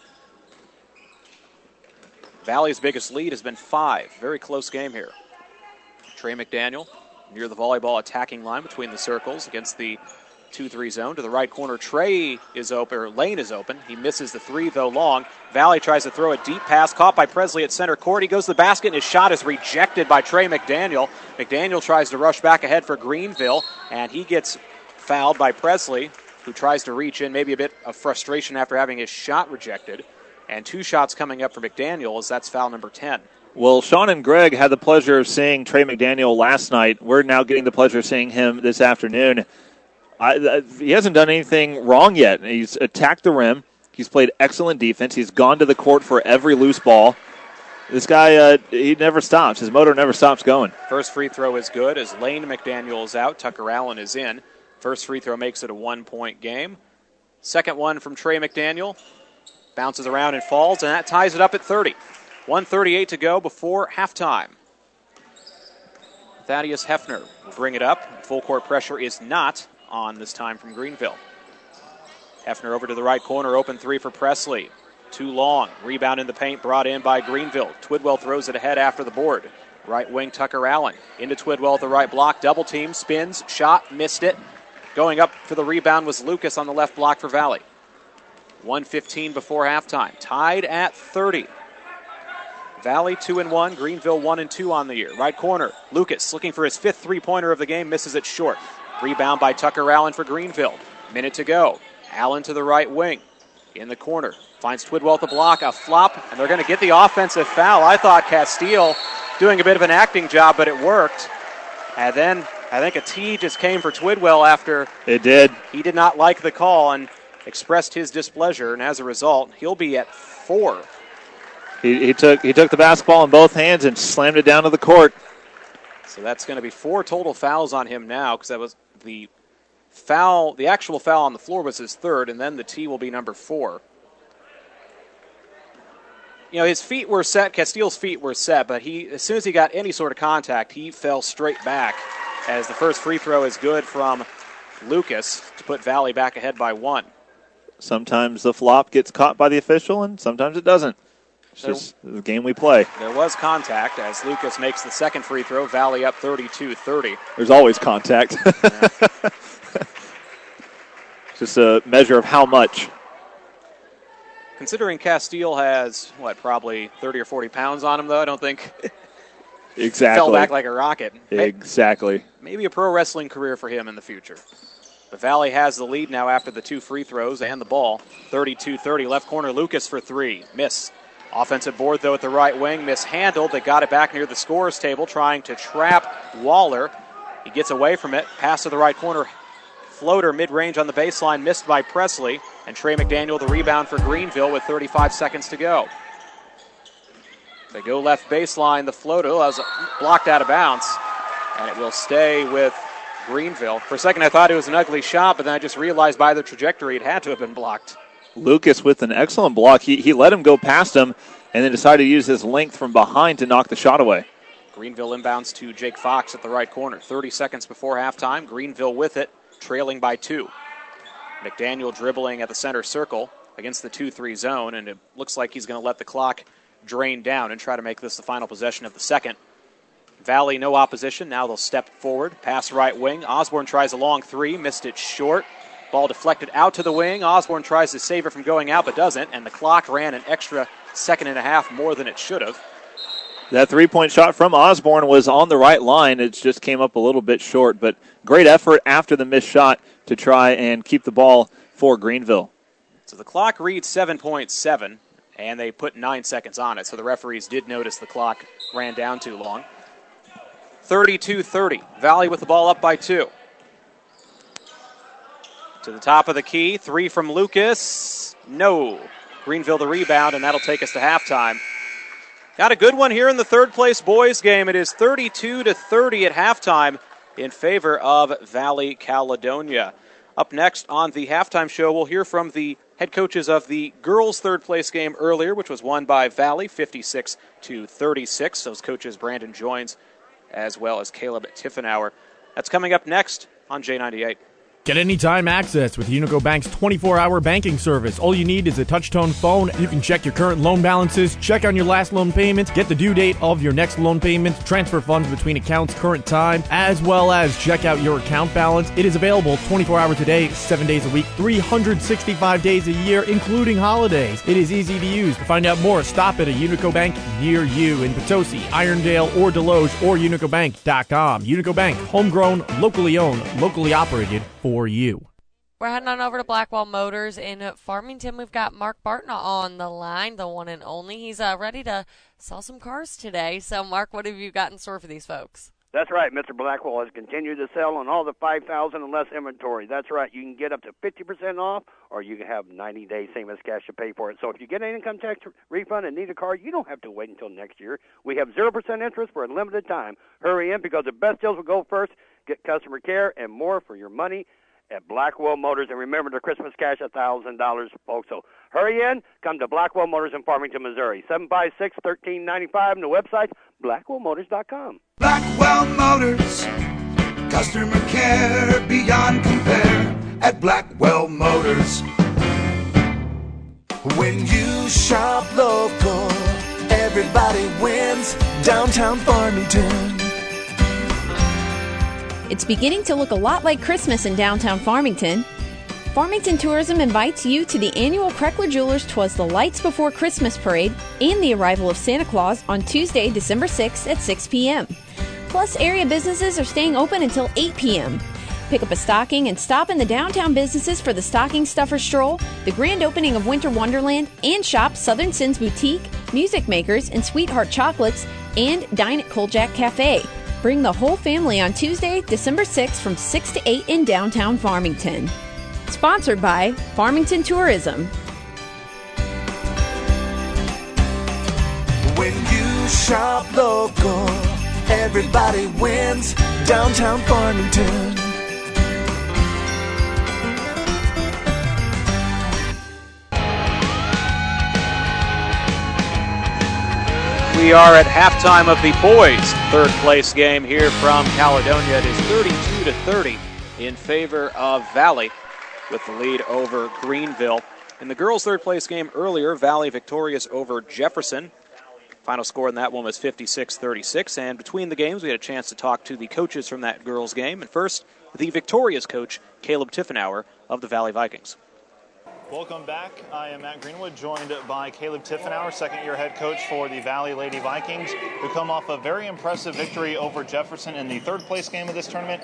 Valley's biggest lead has been 5. Very close game here. Trey McDaniel near the volleyball attacking line between the circles against the 2-3 zone. To the right corner, Trey is open, or Lane is open. He misses the 3, though, long. Valley tries to throw a deep pass, caught by Presley at center court. He goes to the basket, and his shot is rejected by Trey McDaniel. McDaniel tries to rush back ahead for Greenville, and he gets fouled by Presley, who tries to reach in, maybe a bit of frustration after having his shot rejected. And 2 shots coming up for McDaniel, as that's foul number 10. Well, Sean and Greg had the pleasure of seeing Trey McDaniel last night. We're now getting the pleasure of seeing him this afternoon. He hasn't done anything wrong yet. He's attacked the rim. He's played excellent defense. He's gone to the court for every loose ball. This guy, he never stops. His motor never stops going. First free throw is good as Lane McDaniel is out. Tucker Allen is in. First free throw makes it a 1-point game. Second one from Trey McDaniel. Bounces around and falls, and that ties it up at 30. 1:38 to go before halftime. Thaddeus Hefner will bring it up. Full court pressure is not on this time from Greenville. Hefner over to the right corner, open 3 for Presley. Too long. Rebound in the paint brought in by Greenville. Twidwell throws it ahead after the board. Right wing Tucker Allen. Into Twidwell at the right block. Double team, spins, shot, missed it. Going up for the rebound was Lucas on the left block for Valley. 1:15 before halftime. Tied at 30. Valley 2-1, Greenville 1-2 on the year. Right corner, Lucas looking for his 5th three-pointer of the game, misses it short. Rebound by Tucker Allen for Greenville. Minute to go. Allen to the right wing. In the corner. Finds Twidwell at the block. A flop, and they're going to get the offensive foul. I thought Castile doing a bit of an acting job, but it worked. And then I think a tee just came for Twidwell after it did. He did not like the call and expressed his displeasure, and as a result, he'll be at 4. He took the basketball in both hands and slammed it down to the court. So that's going to be 4 total fouls on him now, because that was the foul. The actual foul on the floor was his 3rd, and then the tee will be number 4. You know, his feet were set. Castile's feet were set, but as soon as he got any sort of contact, he fell straight back. As the first free throw is good from Lucas to put Valley back ahead by 1. Sometimes the flop gets caught by the official, and sometimes it doesn't. It's just the game we play. There was contact as Lucas makes the second free throw. Valley up 32-30. There's always contact. Just a measure of how much. Considering Castile has, probably 30 or 40 pounds on him, though, I don't think exactly fell back like a rocket. Exactly. Maybe a pro wrestling career for him in the future. But Valley has the lead now after the 2 free throws and the ball. 32-30. Left corner, Lucas for 3. Miss. Offensive board, though, at the right wing. Mishandled. They got it back near the scorer's table, trying to trap Waller. He gets away from it. Pass to the right corner. Floater mid-range on the baseline, missed by Presley. And Trey McDaniel, the rebound for Greenville with 35 seconds to go. They go left baseline. The floater was blocked out of bounds. And it will stay with Greenville. For a second, I thought it was an ugly shot, but then I just realized by the trajectory it had to have been blocked. Lucas with an excellent block. He let him go past him and then decided to use his length from behind to knock the shot away. Greenville inbounds to Jake Fox at the right corner. 30 seconds before halftime. Greenville with it, trailing by 2. McDaniel dribbling at the center circle against the 2-3 zone, and it looks like he's going to let the clock drain down and try to make this the final possession of the second. Valley, no opposition. Now they'll step forward. Pass right wing. Osborne tries a long 3. Missed it short. Ball deflected out to the wing. Osborne tries to save it from going out, but doesn't. And the clock ran an extra second and a half more than it should have. That 3-point shot from Osborne was on the right line. It just came up a little bit short, but great effort after the missed shot to try and keep the ball for Greenville. So the clock reads 7.7, and they put 9 seconds on it. So the referees did notice the clock ran down too long. 32-30. Valley with the ball up by 2. To the top of the key. 3 from Lucas. No. Greenville the rebound, and that'll take us to halftime. Got a good one here in the third-place boys game. It is 32-30 at halftime in favor of Valley Caledonia. Up next on the halftime show, we'll hear from the head coaches of the girls' third-place game earlier, which was won by Valley, 56-36. Those coaches Brandon Joins as well as Caleb Tiffenauer. That's coming up next on J98. Get anytime access with Unico Bank's 24-hour banking service. All you need is a touch-tone phone. You can check your current loan balances, check on your last loan payment, get the due date of your next loan payment, transfer funds between accounts current time, as well as check out your account balance. It is available 24 hours a day, 7 days a week, 365 days a year, including holidays. It is easy to use. To find out more, stop at a Unico Bank near you in Potosi, Irondale, or Deloge, or unicobank.com. Unico Bank, homegrown, locally owned, locally operated for you. We're heading on over to Blackwell Motors in Farmington. We've got Mark Barton on the line, the one and only. He's ready to sell some cars today. So, Mark, what have you got in store for these folks? That's right. Mr. Blackwell has continued to sell on all the 5,000 and less inventory. That's right. You can get up to 50% off, or you can have 90 days same as cash to pay for it. So if you get an income tax refund and need a car, you don't have to wait until next year. We have 0% interest for a limited time. Hurry in because the best deals will go first. Get customer care and more for your money at Blackwell Motors. And remember the Christmas cash, $1,000, folks. So hurry in. Come to Blackwell Motors in Farmington, Missouri. 756-1395. And the website, blackwellmotors.com. Blackwell Motors. Customer care beyond compare at Blackwell Motors. When you shop local, everybody wins. Downtown Farmington. It's beginning to look a lot like Christmas in downtown Farmington. Farmington Tourism invites you to the annual Kreckler Jewelers 'Twas the Lights Before Christmas Parade and the arrival of Santa Claus on Tuesday, December 6th at 6 p.m. Plus, area businesses are staying open until 8 p.m. Pick up a stocking and stop in the downtown businesses for the Stocking Stuffer Stroll, the grand opening of Winter Wonderland, and shop Southern Sins Boutique, Music Makers, and Sweetheart Chocolates, and dine at Koljack Cafe. Bring the whole family on Tuesday, December 6th from 6 to 8 in downtown Farmington. Sponsored by Farmington Tourism. When you shop local, everybody wins. Downtown Farmington. We are at halftime of the boys' third-place game here from Caledonia. It is 32-30 in favor of Valley with the lead over Greenville. In the girls' third-place game earlier, Valley victorious over Jefferson. Final score in that one was 56-36. And between the games, we had a chance to talk to the coaches from that girls' game. And first, the victorious coach, Caleb Tiffenauer of the Valley Vikings. Welcome back. I am Matt Greenwood, joined by Caleb Tiffenauer, second-year head coach for the Valley Lady Vikings, who come off a very impressive victory over Jefferson in the third-place game of this tournament,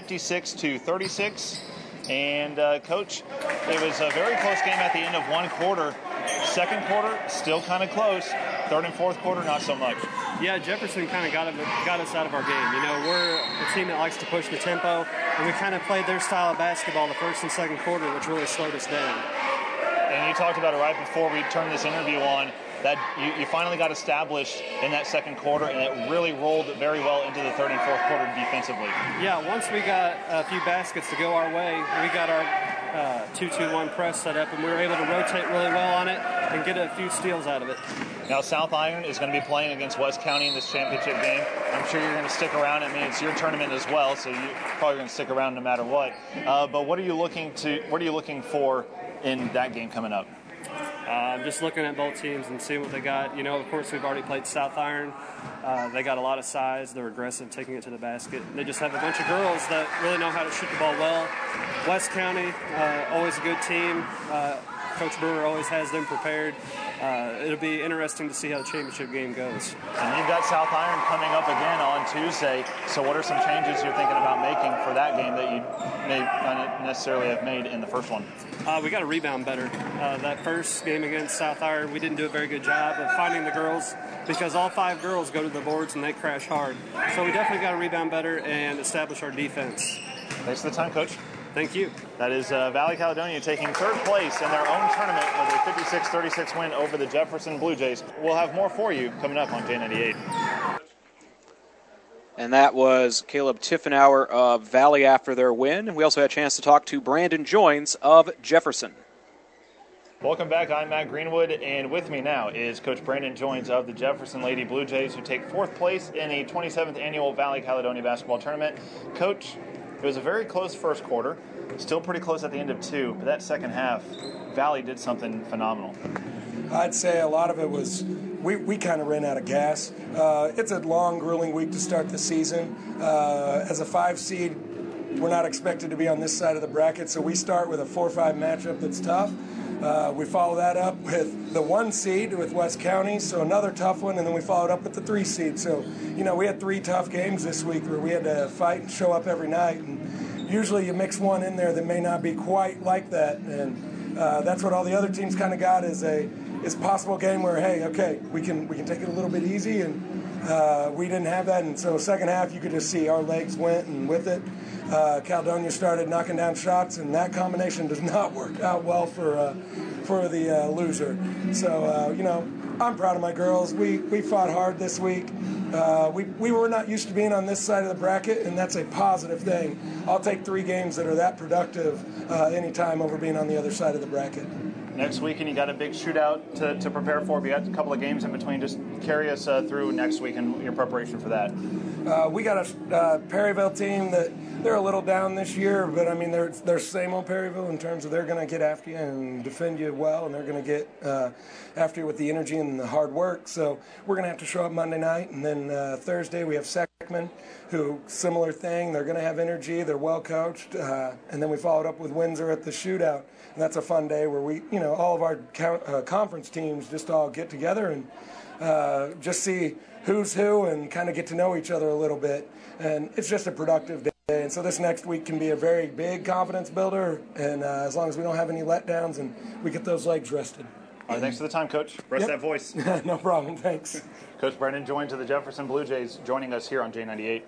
56-36. And, Coach, it was a very close game at the end of one quarter. Second quarter, still kind of close. Third and fourth quarter, not so much. Yeah, Jefferson kind of got us out of our game. You know, we're a team that likes to push the tempo, and we kind of played their style of basketball the first and second quarter, which really slowed us down. And you talked about it right before we turned this interview on, that you finally got established in that second quarter, and it really rolled very well into the third and fourth quarter defensively. Yeah, once we got a few baskets to go our way, we got our 2-2-1 press set up, and we were able to rotate really well on it and get a few steals out of it. Now, South Iron is going to be playing against West County in this championship game. I'm sure you're going to stick around. I mean, it's your tournament as well, so you're probably going to stick around no matter what. But what are you looking for in that game coming up? Just looking at both teams and seeing what they got. You know, of course, we've already played South Iron. They got a lot of size. They're aggressive, taking it to the basket. They just have a bunch of girls that really know how to shoot the ball well. West County, always a good team. Coach Brewer always has them prepared. It'll be interesting to see how the championship game goes. And you've got South Iron coming up again on Tuesday. So what are some changes you're thinking about making for that game that you may not necessarily have made in the first one? We got to rebound better. That first game against South Iron, we didn't do a very good job of finding the girls because all 5 girls go to the boards and they crash hard. So we definitely got to rebound better and establish our defense. Thanks for the time, Coach. Thank you. That is Valley Caledonia taking third place in their own tournament with a 56-36 win over the Jefferson Blue Jays. We'll have more for you coming up on J98. And that was Caleb Tiffenauer of Valley after their win. We also had a chance to talk to Brandon Joins of Jefferson. Welcome back. I'm Matt Greenwood, and with me now is Coach Brandon Joins of the Jefferson Lady Blue Jays, who take 4th place in the 27th Annual Valley Caledonia Basketball Tournament. Coach, it was a very close first quarter, still pretty close at the end of 2, but that second half, Valley did something phenomenal. I'd say a lot of it was we kind of ran out of gas. It's a long, grueling week to start the season. As a 5 seed, we're not expected to be on this side of the bracket, so we start with a 4-5 matchup that's tough. We follow that up with the 1 seed with West County, so another tough one, and then we followed up with the 3 seed. So, we had 3 tough games this week where we had to fight and show up every night, and usually you mix one in there that may not be quite like that, and that's what all the other teams kind of got is a possible game where, hey, okay, we can take it a little bit easy, and we didn't have that, and so second half you could just see our legs went, and with it, Caledonia started knocking down shots, and that combination does not work out well for the loser. So, I'm proud of my girls. We fought hard this week. We were not used to being on this side of the bracket, and that's a positive thing. I'll take 3 games that are that productive anytime over being on the other side of the bracket. Next weekend, you got a big shootout to prepare for. We got a couple of games in between. Just carry us through next week and your preparation for that. We got a Perryville team that they're a little down this year, but I mean they're same old Perryville in terms of they're going to get after you and defend you well, and they're going to get after you with the energy and the hard work. So we're going to have to show up Monday night, and then Thursday we have Seckman, who similar thing. They're going to have energy. They're well coached, and then we followed up with Windsor at the shootout. And that's a fun day where we, all of our conference teams just all get together and just see who's who and kind of get to know each other a little bit. And it's just a productive day. And so this next week can be a very big confidence builder, and as long as we don't have any letdowns and we get those legs rested. All right, thanks for the time, Coach. Rest that voice. No problem, thanks. Coach Brandon Joins of the Jefferson Blue Jays joining us here on J98.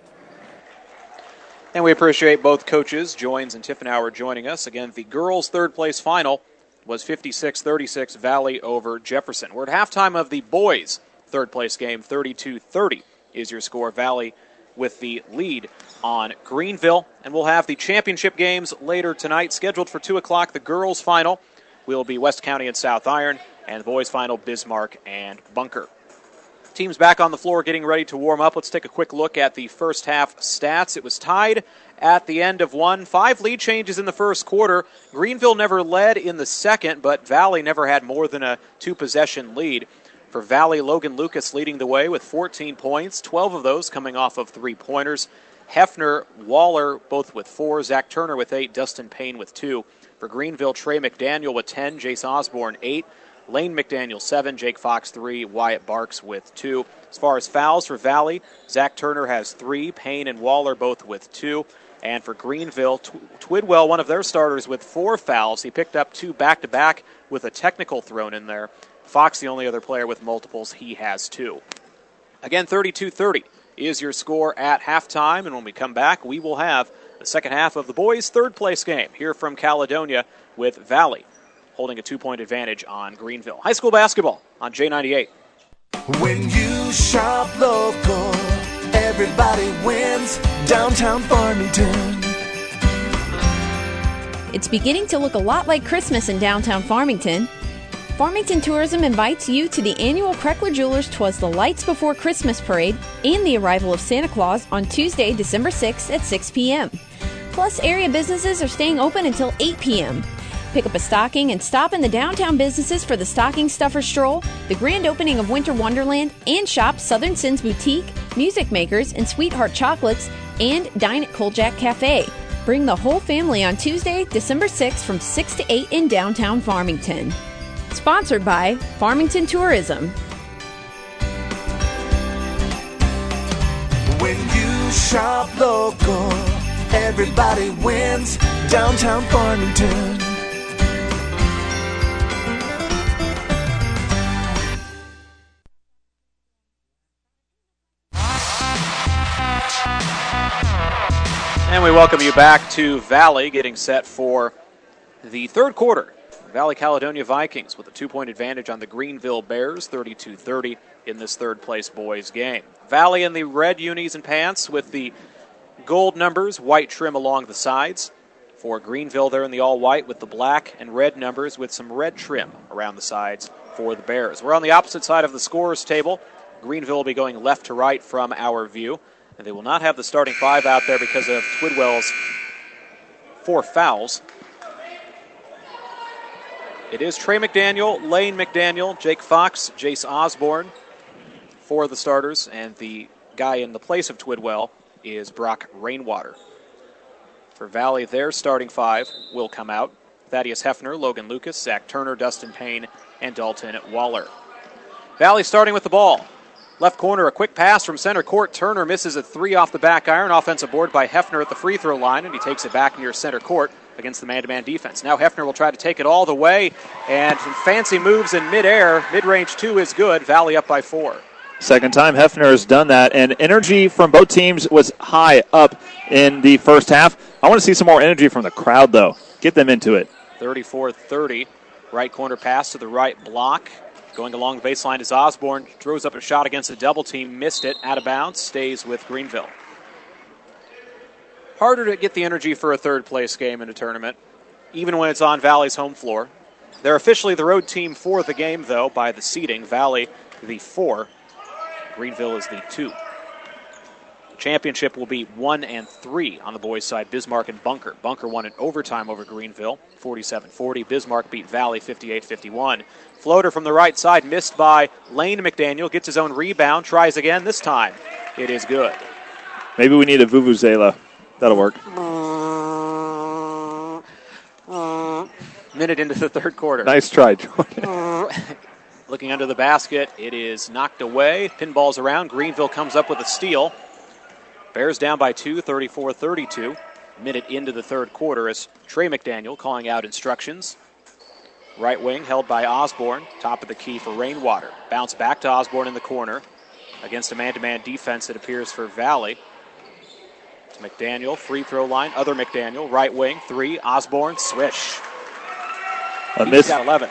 And we appreciate both coaches, Joins and Tiffenauer, joining us. Again, the girls' third-place final was 56-36 Valley over Jefferson. We're at halftime of the boys' third-place game. 32-30 is your score. Valley with the lead on Greenville. And we'll have the championship games later tonight. Scheduled for 2 o'clock, the girls' final will be West County and South Iron, and the boys' final, Bismarck and Bunker. Teams back on the floor getting ready to warm up. Let's take a quick look at the first half stats. It was tied at the end of 1. 5 lead changes in the first quarter. Greenville never led in the second, but Valley never had more than a 2-possession lead. For Valley, Logan Lucas leading the way with 14 points, 12 of those coming off of 3-pointers. Hefner, Waller both with 4, Zach Turner with 8, Dustin Payne with 2. For Greenville, Trey McDaniel with 10, Jace Osborne 8, Lane McDaniel 7, Jake Fox 3, Wyatt Barks with 2. As far as fouls for Valley, Zach Turner has 3, Payne and Waller both with 2. And for Greenville, Twidwell, one of their starters, with 4 fouls. He picked up 2 back-to-back with a technical thrown in there. Fox, the only other player with multiples, he has 2. Again, 32-30 is your score at halftime, and when we come back, we will have the second half of the boys' third-place game here from Caledonia with Valley holding a 2-point advantage on Greenville. High school basketball on J98. When you shop local, everybody wins. Downtown Farmington. It's beginning to look a lot like Christmas in downtown Farmington. Farmington Tourism invites you to the annual Kreckler Jewelers 'Twas the Lights Before Christmas Parade and the arrival of Santa Claus on Tuesday, December 6th at 6 p.m. Plus, area businesses are staying open until 8 p.m. Pick up a stocking and stop in the downtown businesses for the Stocking Stuffer Stroll, the grand opening of Winter Wonderland, and shop Southern Sins Boutique, Music Makers, and Sweetheart Chocolates, and dine at Koljack Cafe. Bring the whole family on Tuesday, December 6th from 6 to 8 in downtown Farmington. Sponsored by Farmington Tourism. When you shop local, everybody wins. Downtown Farmington. And we welcome you back to Valley, getting set for the third quarter. Valley Caledonia Vikings with a 2-point advantage on the Greenville Bears, 32-30. in this third-place boys game. Valley in the red unis and pants with the gold numbers, white trim along the sides. For Greenville, they're in the all-white with the black and red numbers with some red trim around the sides for the Bears. We're on the opposite side of the scorers table. Greenville will be going left to right from our view, and they will not have the starting five out there because of Twidwell's 4 fouls. It is Trey McDaniel, Lane McDaniel, Jake Fox, Jace Osborne for the starters, and the guy in the place of Twidwell is Brock Rainwater. For Valley, their starting five will come out. Thaddeus Hefner, Logan Lucas, Zach Turner, Dustin Payne, and Dalton Waller. Valley starting with the ball. Left corner, a quick pass from center court. Turner misses a 3 off the back iron. Offensive board by Hefner at the free throw line, and he takes it back near center court against the man-to-man defense. Now Hefner will try to take it all the way, and some fancy moves in midair. Mid-range 2 is good. Valley up by 4. Second time Hefner has done that, and energy from both teams was high up in the first half. I want to see some more energy from the crowd, though. Get them into it. 34-30. Right corner pass to the right block. Going along the baseline is Osborne. Throws up a shot against a double team. Missed it. Out of bounds. Stays with Greenville. Harder to get the energy for a third-place game in a tournament, even when it's on Valley's home floor. They're officially the road team for the game, though, by the seeding. Valley, the 4. Greenville is the 2. The championship will be 1 and 3 on the boys' side. Bismarck and Bunker. Bunker won in overtime over Greenville, 47-40. Bismarck beat Valley 58-51. Floater from the right side missed by Lane McDaniel. Gets his own rebound. Tries again. This time it is good. Maybe we need a vuvuzela. That'll work. Minute into the third quarter. Nice try, Jordan. Looking under the basket, it is knocked away. Pinballs around. Greenville comes up with a steal. Bears down by 2, 34-32. Minute into the third quarter as Trey McDaniel calling out instructions. Right wing held by Osborne. Top of the key for Rainwater. Bounce back to Osborne in the corner against a man-to-man defense that appears for Valley. To McDaniel, free throw line. Other McDaniel, right wing, 3. Osborne, swish. He's got 11.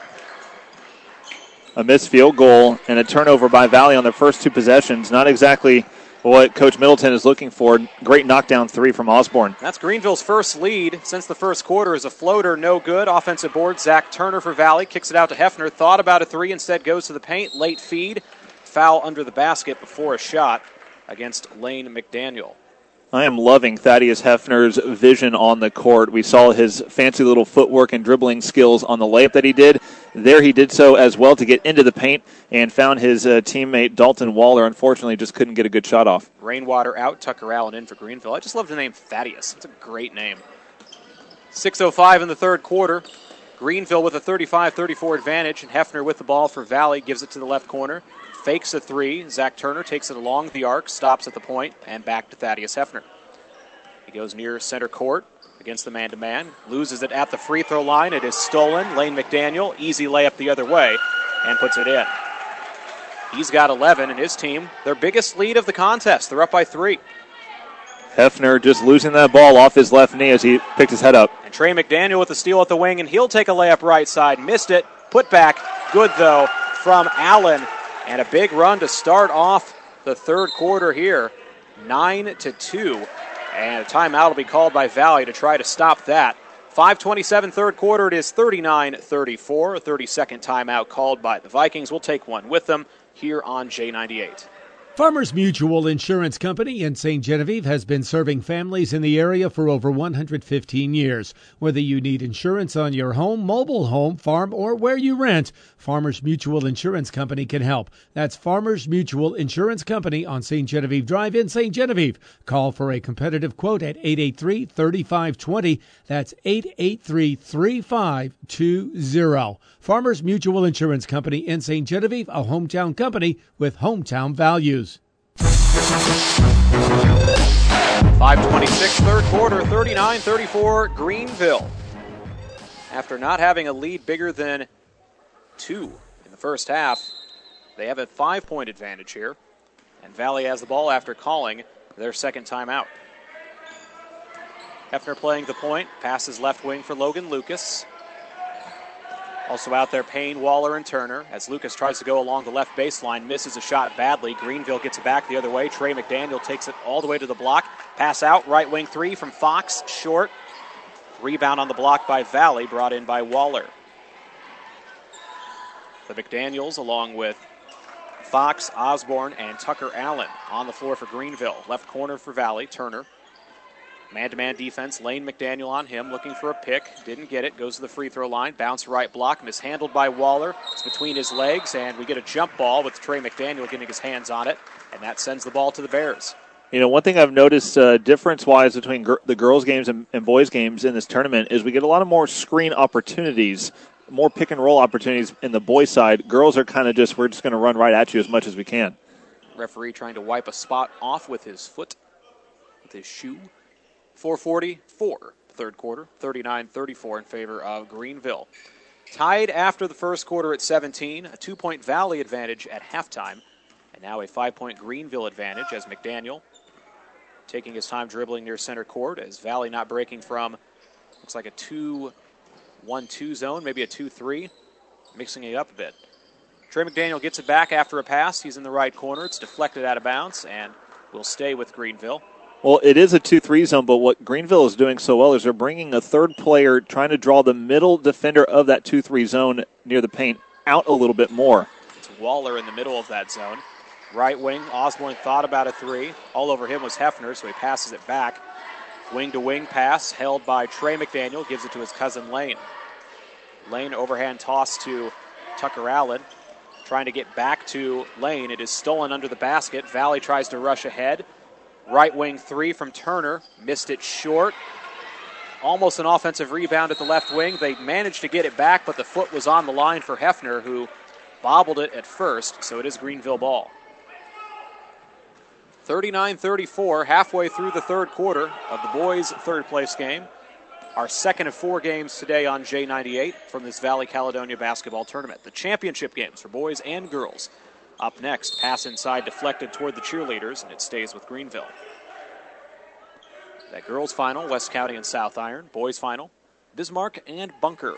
A missed field goal and a turnover by Valley on their first 2 possessions. Not exactly what Coach Middleton is looking for. Great knockdown 3 from Osborne. That's Greenville's first lead since the first quarter. Is a floater, no good. Offensive board, Zach Turner for Valley. Kicks it out to Hefner. Thought about a 3, instead goes to the paint. Late feed. Foul under the basket before a shot against Lane McDaniel. I am loving Thaddeus Hefner's vision on the court. We saw his fancy little footwork and dribbling skills on the layup that he did. There he did so as well to get into the paint and found his teammate Dalton Waller. Unfortunately, just couldn't get a good shot off. Rainwater out, Tucker Allen in for Greenville. I just love the name Thaddeus. It's a great name. 6:05 in the third quarter. Greenville with a 35-34 advantage, and Hefner with the ball for Valley. Gives it to the left corner. Fakes a 3. Zach Turner takes it along the arc, stops at the point, and back to Thaddeus Hefner. He goes near center court against the man-to-man. Loses it at the free throw line. It is stolen. Lane McDaniel, easy layup the other way, and puts it in. He's got 11, and his team, their biggest lead of the contest. They're up by 3. Hefner just losing that ball off his left knee as he picked his head up. And Trey McDaniel with the steal at the wing, and he'll take a layup right side. Missed it. Put back. Good, though, from Allen. And a big run to start off the third quarter here. 9-2. And a timeout will be called by Valley to try to stop that. 5:27 third quarter. It is 39-34. A 30-second timeout called by the Vikings. We'll take one with them here on J98. Farmers Mutual Insurance Company in St. Genevieve has been serving families in the area for over 115 years. Whether you need insurance on your home, mobile home, farm, or where you rent, Farmers Mutual Insurance Company can help. That's Farmers Mutual Insurance Company on St. Genevieve Drive in St. Genevieve. Call for a competitive quote at 883-3520. That's 883-3520. Farmers Mutual Insurance Company in St. Genevieve, a hometown company with hometown values. 5:26 third quarter, 39-34 Greenville. After not having a lead bigger than 2 in the first half, they have a 5-point advantage here. And Valley has the ball after calling their second timeout. Hefner playing the point, passes left wing for Logan Lucas. Also out there, Payne, Waller, and Turner. As Lucas tries to go along the left baseline, misses a shot badly. Greenville gets it back the other way. Trey McDaniel takes it all the way to the block. Pass out, right wing three from Fox, short. Rebound on the block by Valley, brought in by Waller. The McDaniels, along with Fox, Osborne, and Tucker Allen on the floor for Greenville. Left corner for Valley, Turner. Man-to-man defense, Lane McDaniel on him, looking for a pick. Didn't get it, goes to the free throw line. Bounce right block, mishandled by Waller. It's between his legs, and we get a jump ball with Trey McDaniel getting his hands on it, and that sends the ball to the Bears. You know, one thing I've noticed difference-wise between the girls' games and boys' games in this tournament is we get a lot of more screen opportunities, more pick-and-roll opportunities in the boys' side. Girls are kind of just, we're just going to run right at you as much as we can. Referee trying to wipe a spot off with his foot, with his shoe. 4:44, third quarter, 39-34 in favor of Greenville. Tied after the first quarter at 17, a 2-point Valley advantage at halftime, and now a 5-point Greenville advantage as McDaniel taking his time dribbling near center court, as Valley not breaking from, looks like a 2-1-2 zone, maybe a 2-3, mixing it up a bit. Trey McDaniel gets it back after a pass. He's in the right corner. It's deflected out of bounds, and will stay with Greenville. Well, it is a 2-3 zone, but what Greenville is doing so well is they're bringing a third player, trying to draw the middle defender of that 2-3 zone near the paint out a little bit more. It's Waller in the middle of that zone. Right wing, Osborne thought about a three. All over him was Hefner, so he passes it back. Wing-to-wing pass held by Trey McDaniel, gives it to his cousin Lane. Lane overhand toss to Tucker Allen. Trying to get back to Lane. It is stolen under the basket. Valley tries to rush ahead. Right wing three from Turner. Missed it short. Almost an offensive rebound at the left wing. They managed to get it back, but the foot was on the line for Hefner, who bobbled it at first, so it is Greenville ball. 39-34, halfway through the third quarter of the boys' third-place game. Our second of 4 games today on J98 from this Valley Caledonia basketball tournament. The championship games for boys and girls. Up next, pass inside deflected toward the cheerleaders, and it stays with Greenville. That girls' final, West County and South Iron. Boys' final, Bismarck and Bunker.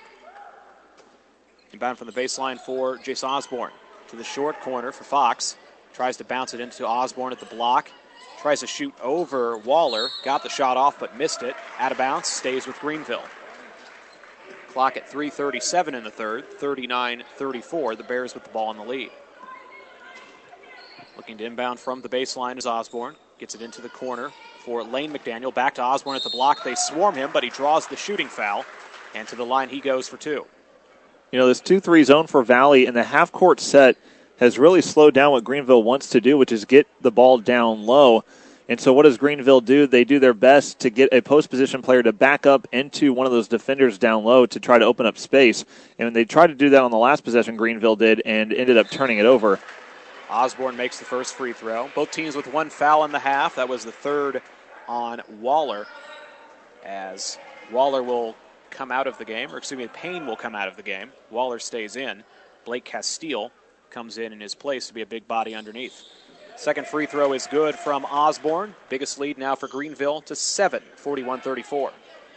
Inbound from the baseline for Jace Osborne. To the short corner for Fox. Tries to bounce it into Osborne at the block. Tries to shoot over Waller. Got the shot off but missed it. Out of bounds, stays with Greenville. Clock at 3:37 in the third. 39-34, the Bears with the ball in the lead. Looking to inbound from the baseline is Osborne. Gets it into the corner for Lane McDaniel. Back to Osborne at the block. They swarm him, but he draws the shooting foul. And to the line he goes for 2. You know, this 2-3 zone for Valley in the half-court set has really slowed down what Greenville wants to do, which is get the ball down low. And so what does Greenville do? They do their best to get a post-position player to back up into one of those defenders down low to try to open up space. And they tried to do that on the last possession, Greenville did, and ended up turning it over. Osborne makes the first free throw. Both teams with 1 foul in the half. That was the third on Waller, as Waller will come out of the game, or excuse me, Payne will come out of the game. Waller stays in. Blake Castile comes in his place to be a big body underneath. Second free throw is good from Osborne. Biggest lead now for Greenville to 7, 41-34.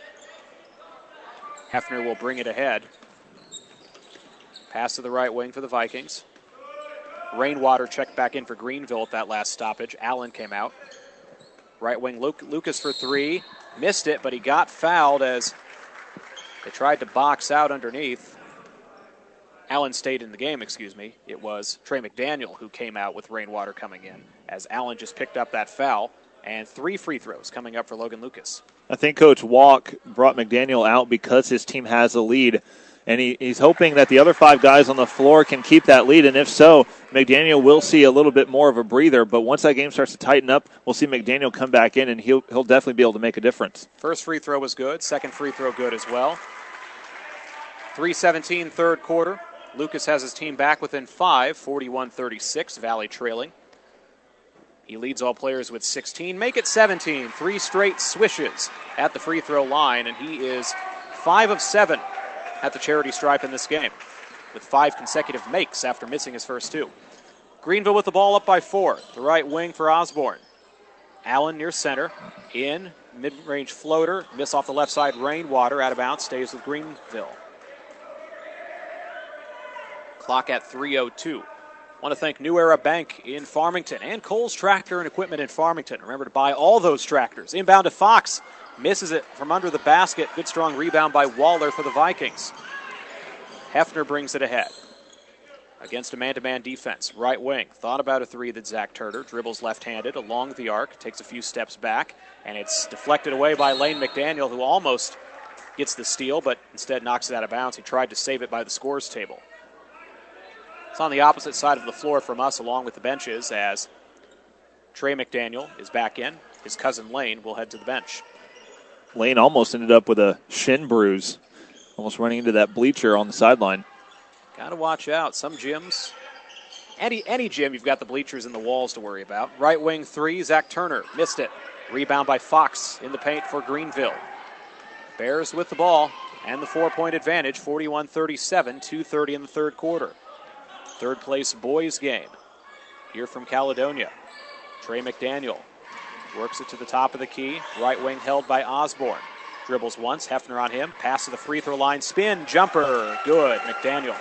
Hefner will bring it ahead. Pass to the right wing for the Vikings. Rainwater checked back in for Greenville at that last stoppage. Allen came out. Right wing Lucas for 3. Missed it, but he got fouled as they tried to box out underneath. Allen stayed in the game, excuse me. It was Trey McDaniel who came out with Rainwater coming in, as Allen just picked up that foul. And 3 free throws coming up for Logan Lucas. I think Coach Walk brought McDaniel out because his team has a lead. And he's hoping that the other 5 guys on the floor can keep that lead. And if so, McDaniel will see a little bit more of a breather. But once that game starts to tighten up, we'll see McDaniel come back in, and he'll definitely be able to make a difference. First free throw was good. Second free throw good as well. 3:17 third quarter. Lucas has his team back within 5, 41-36, Valley trailing. He leads all players with 16. Make it 17. 3 straight swishes at the free throw line, and he is 5 of 7 at the charity stripe in this game, with 5 consecutive makes after missing his first 2. Greenville with the ball up by 4. The right wing for Osborne. Allen near center. In, mid-range floater. Miss off the left side, Rainwater out of bounds, stays with Greenville. Clock at 3:02. Want to thank New Era Bank in Farmington and Coles Tractor and Equipment in Farmington. Remember to buy all those tractors. Inbound to Fox. Misses it from under the basket. Good strong rebound by Waller for the Vikings. Hefner brings it ahead. Against a man-to-man defense. Right wing. Thought about a three that Zach Turner. Dribbles left-handed along the arc. Takes a few steps back. And it's deflected away by Lane McDaniel, who almost gets the steal, but instead knocks it out of bounds. He tried to save it by the scores table. It's on the opposite side of the floor from us, along with the benches, as Trey McDaniel is back in. His cousin Lane will head to the bench. Lane almost ended up with a shin bruise, almost running into that bleacher on the sideline. Got to watch out. Some gyms, any gym, you've got the bleachers and the walls to worry about. Right wing three, Zach Turner missed it. Rebound by Fox in the paint for Greenville. Bears with the ball and the 4-point advantage, 41-37, 2:30 in the third quarter. Third place boys game here from Caledonia. Trey McDaniel works it to the top of the key. Right wing held by Osborne. Dribbles once, Hefner on him. Pass to the free throw line. Spin, jumper. Good, McDaniel.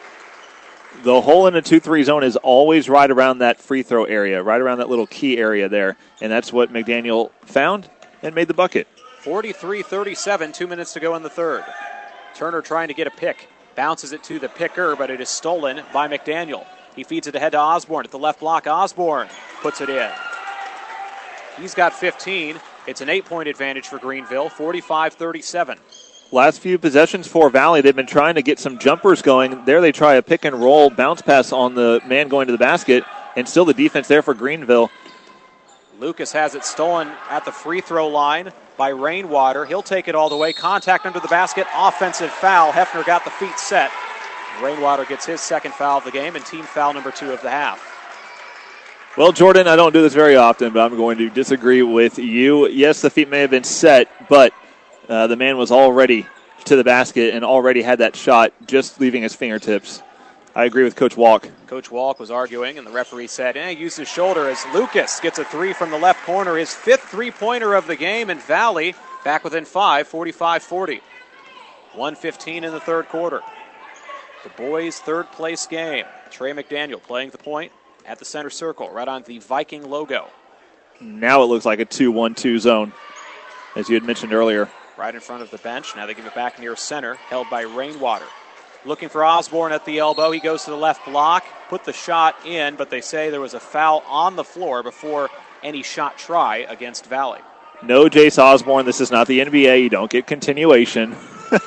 The hole in the 2-3 zone is always right around that free throw area, right around that little key area there. And that's what McDaniel found and made the bucket. 43-37, 2 minutes to go in the third. Turner trying to get a pick. Bounces it to the picker, but it is stolen by McDaniel. He feeds it ahead to Osborne at the left block. Osborne puts it in. He's got 15. It's an 8-point advantage for Greenville, 45-37. Last few possessions for Valley, they've been trying to get some jumpers going. There they try a pick and roll bounce pass on the man going to the basket, and still the defense there for Greenville. Lucas has it stolen at the free throw line by Rainwater. He'll take it all the way. Contact under the basket. Offensive foul. Hefner got the feet set. Rainwater gets his second foul of the game and team foul number 2 of the half. Well, Jordan, I don't do this very often, but I'm going to disagree with you. Yes, the feet may have been set, but the man was already to the basket and already had that shot just leaving his fingertips. I agree with Coach Walk. Coach Walk was arguing, and the referee said, use his shoulder as Lucas gets a three from the left corner, his 5th three-pointer of the game, and Valley back within 5, 45-40. 1:15 in the third quarter. The boys' third-place game. Trey McDaniel playing the point at the center circle, right on the Viking logo. Now it looks like a 2-1-2 zone, as you had mentioned earlier. Right in front of the bench. Now they give it back near center, held by Rainwater. Looking for Osborne at the elbow. He goes to the left block, put the shot in, but they say there was a foul on the floor before any shot try against Valley. No, Jace Osborne, this is not the NBA. You don't get continuation.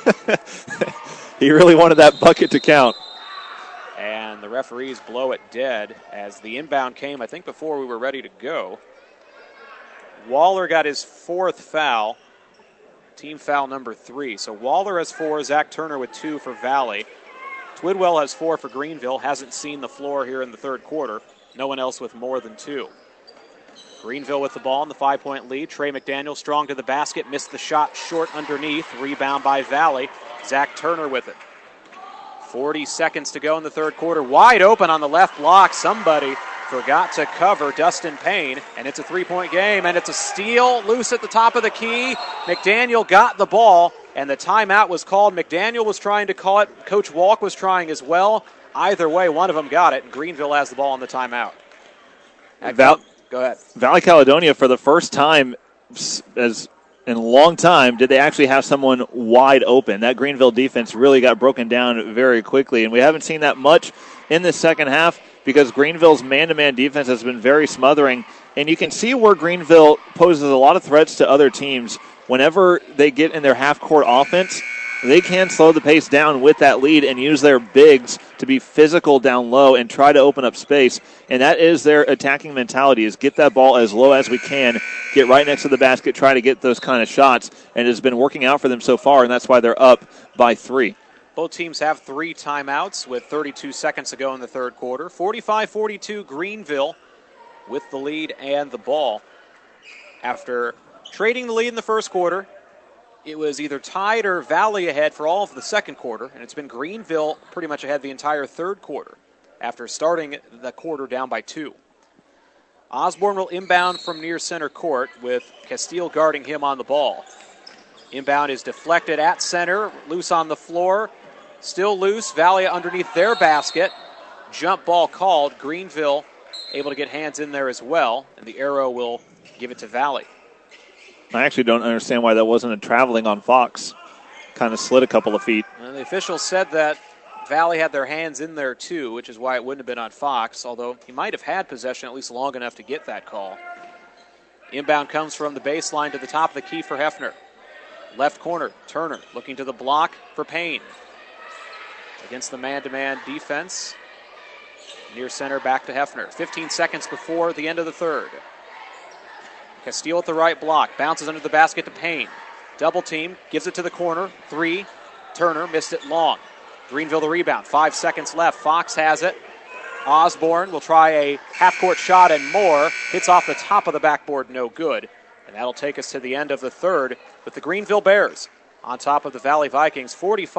He really wanted that bucket to count. And the referees blow it dead as the inbound came, I think, before we were ready to go. Waller got his 4th foul. Team foul number 3. So Waller has 4, Zach Turner with 2 for Valley. Twidwell has 4 for Greenville. Hasn't seen the floor here in the third quarter. No one else with more than 2. Greenville with the ball in the 5-point lead. Trey McDaniel strong to the basket. Missed the shot short underneath. Rebound by Valley. Zach Turner with it. 40 seconds to go in the third quarter. Wide open on the left block. Somebody forgot to cover Dustin Payne, and it's a 3-point game, and it's a steal loose at the top of the key. McDaniel got the ball, and the timeout was called. McDaniel was trying to call it. Coach Walk was trying as well. Either way, one of them got it, and Greenville has the ball on the timeout. Go ahead. Valley Caledonia, for the first time as in a long time, did they actually have someone wide open. That Greenville defense really got broken down very quickly, and we haven't seen that much in the second half because Greenville's man-to-man defense has been very smothering, and you can see where Greenville poses a lot of threats to other teams. Whenever they get in their half-court offense, they can slow the pace down with that lead and use their bigs to be physical down low and try to open up space. And that is their attacking mentality, is get that ball as low as we can, get right next to the basket, try to get those kind of shots. And it has been working out for them so far, and that's why they're up by 3. Both teams have 3 timeouts with 32 seconds to go in the third quarter. 45-42, Greenville with the lead and the ball. After trading the lead in the first quarter, it was either tied or Valley ahead for all of the second quarter, and it's been Greenville pretty much ahead the entire third quarter after starting the quarter down by 2. Osborne will inbound from near center court with Castile guarding him on the ball. Inbound is deflected at center, loose on the floor. Still loose, Valley underneath their basket. jump ball called. Greenville able to get hands in there as well, and the arrow will give it to Valley. I actually don't understand why that wasn't a traveling on Fox. Kind of slid a couple of feet. And the officials said that Valley had their hands in there too, which is why it wouldn't have been on Fox, although he might have had possession at least long enough to get that call. Inbound comes from the baseline to the top of the key for Hefner. Left corner, Turner looking to the block for Payne. Against the man-to-man defense. Near center, back to Hefner. 15 seconds before the end of the third. Castile at the right block. Bounces under the basket to Payne. Double team. Gives it to the corner. 3. Turner missed it long. Greenville the rebound. 5 seconds left. Fox has it. Osborne will try a half-court shot and more. Hits off the top of the backboard. No good. And that'll take us to the end of the third with the Greenville Bears on top of the Valley Vikings.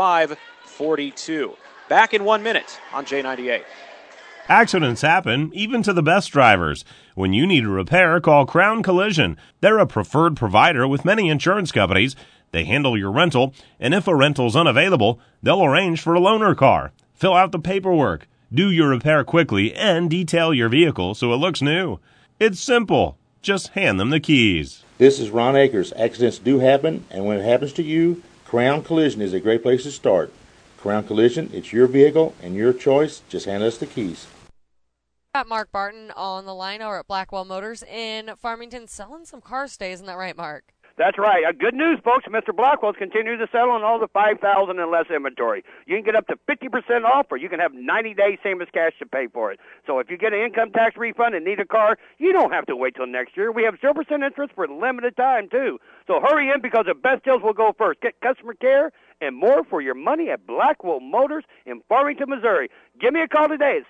45-42. Back in 1 minute on J98. Accidents happen, even to the best drivers. When you need a repair, call Crown Collision. They're a preferred provider with many insurance companies. They handle your rental, and if a rental's unavailable, they'll arrange for a loaner car. Fill out the paperwork, do your repair quickly, and detail your vehicle so it looks new. It's simple. Just hand them the keys. This is Ron Akers. Accidents do happen, and when it happens to you, Crown Collision is a great place to start. Crown Collision, it's your vehicle and your choice. Just hand us the keys. Got Mark Barton on the line over at Blackwell Motors in Farmington selling some cars today. Isn't that right, Mark? That's right. Good news, folks. Mr. Blackwell's continuing to sell on all the 5,000 and less inventory. You can get up to 50% off, or you can have 90 days same as cash to pay for it. So if you get an income tax refund and need a car, you don't have to wait till next year. We have 0% interest for a limited time, too. So hurry in because the best deals will go first. Get customer care and more for your money at Blackwell Motors in Farmington, Missouri. Give me a call today at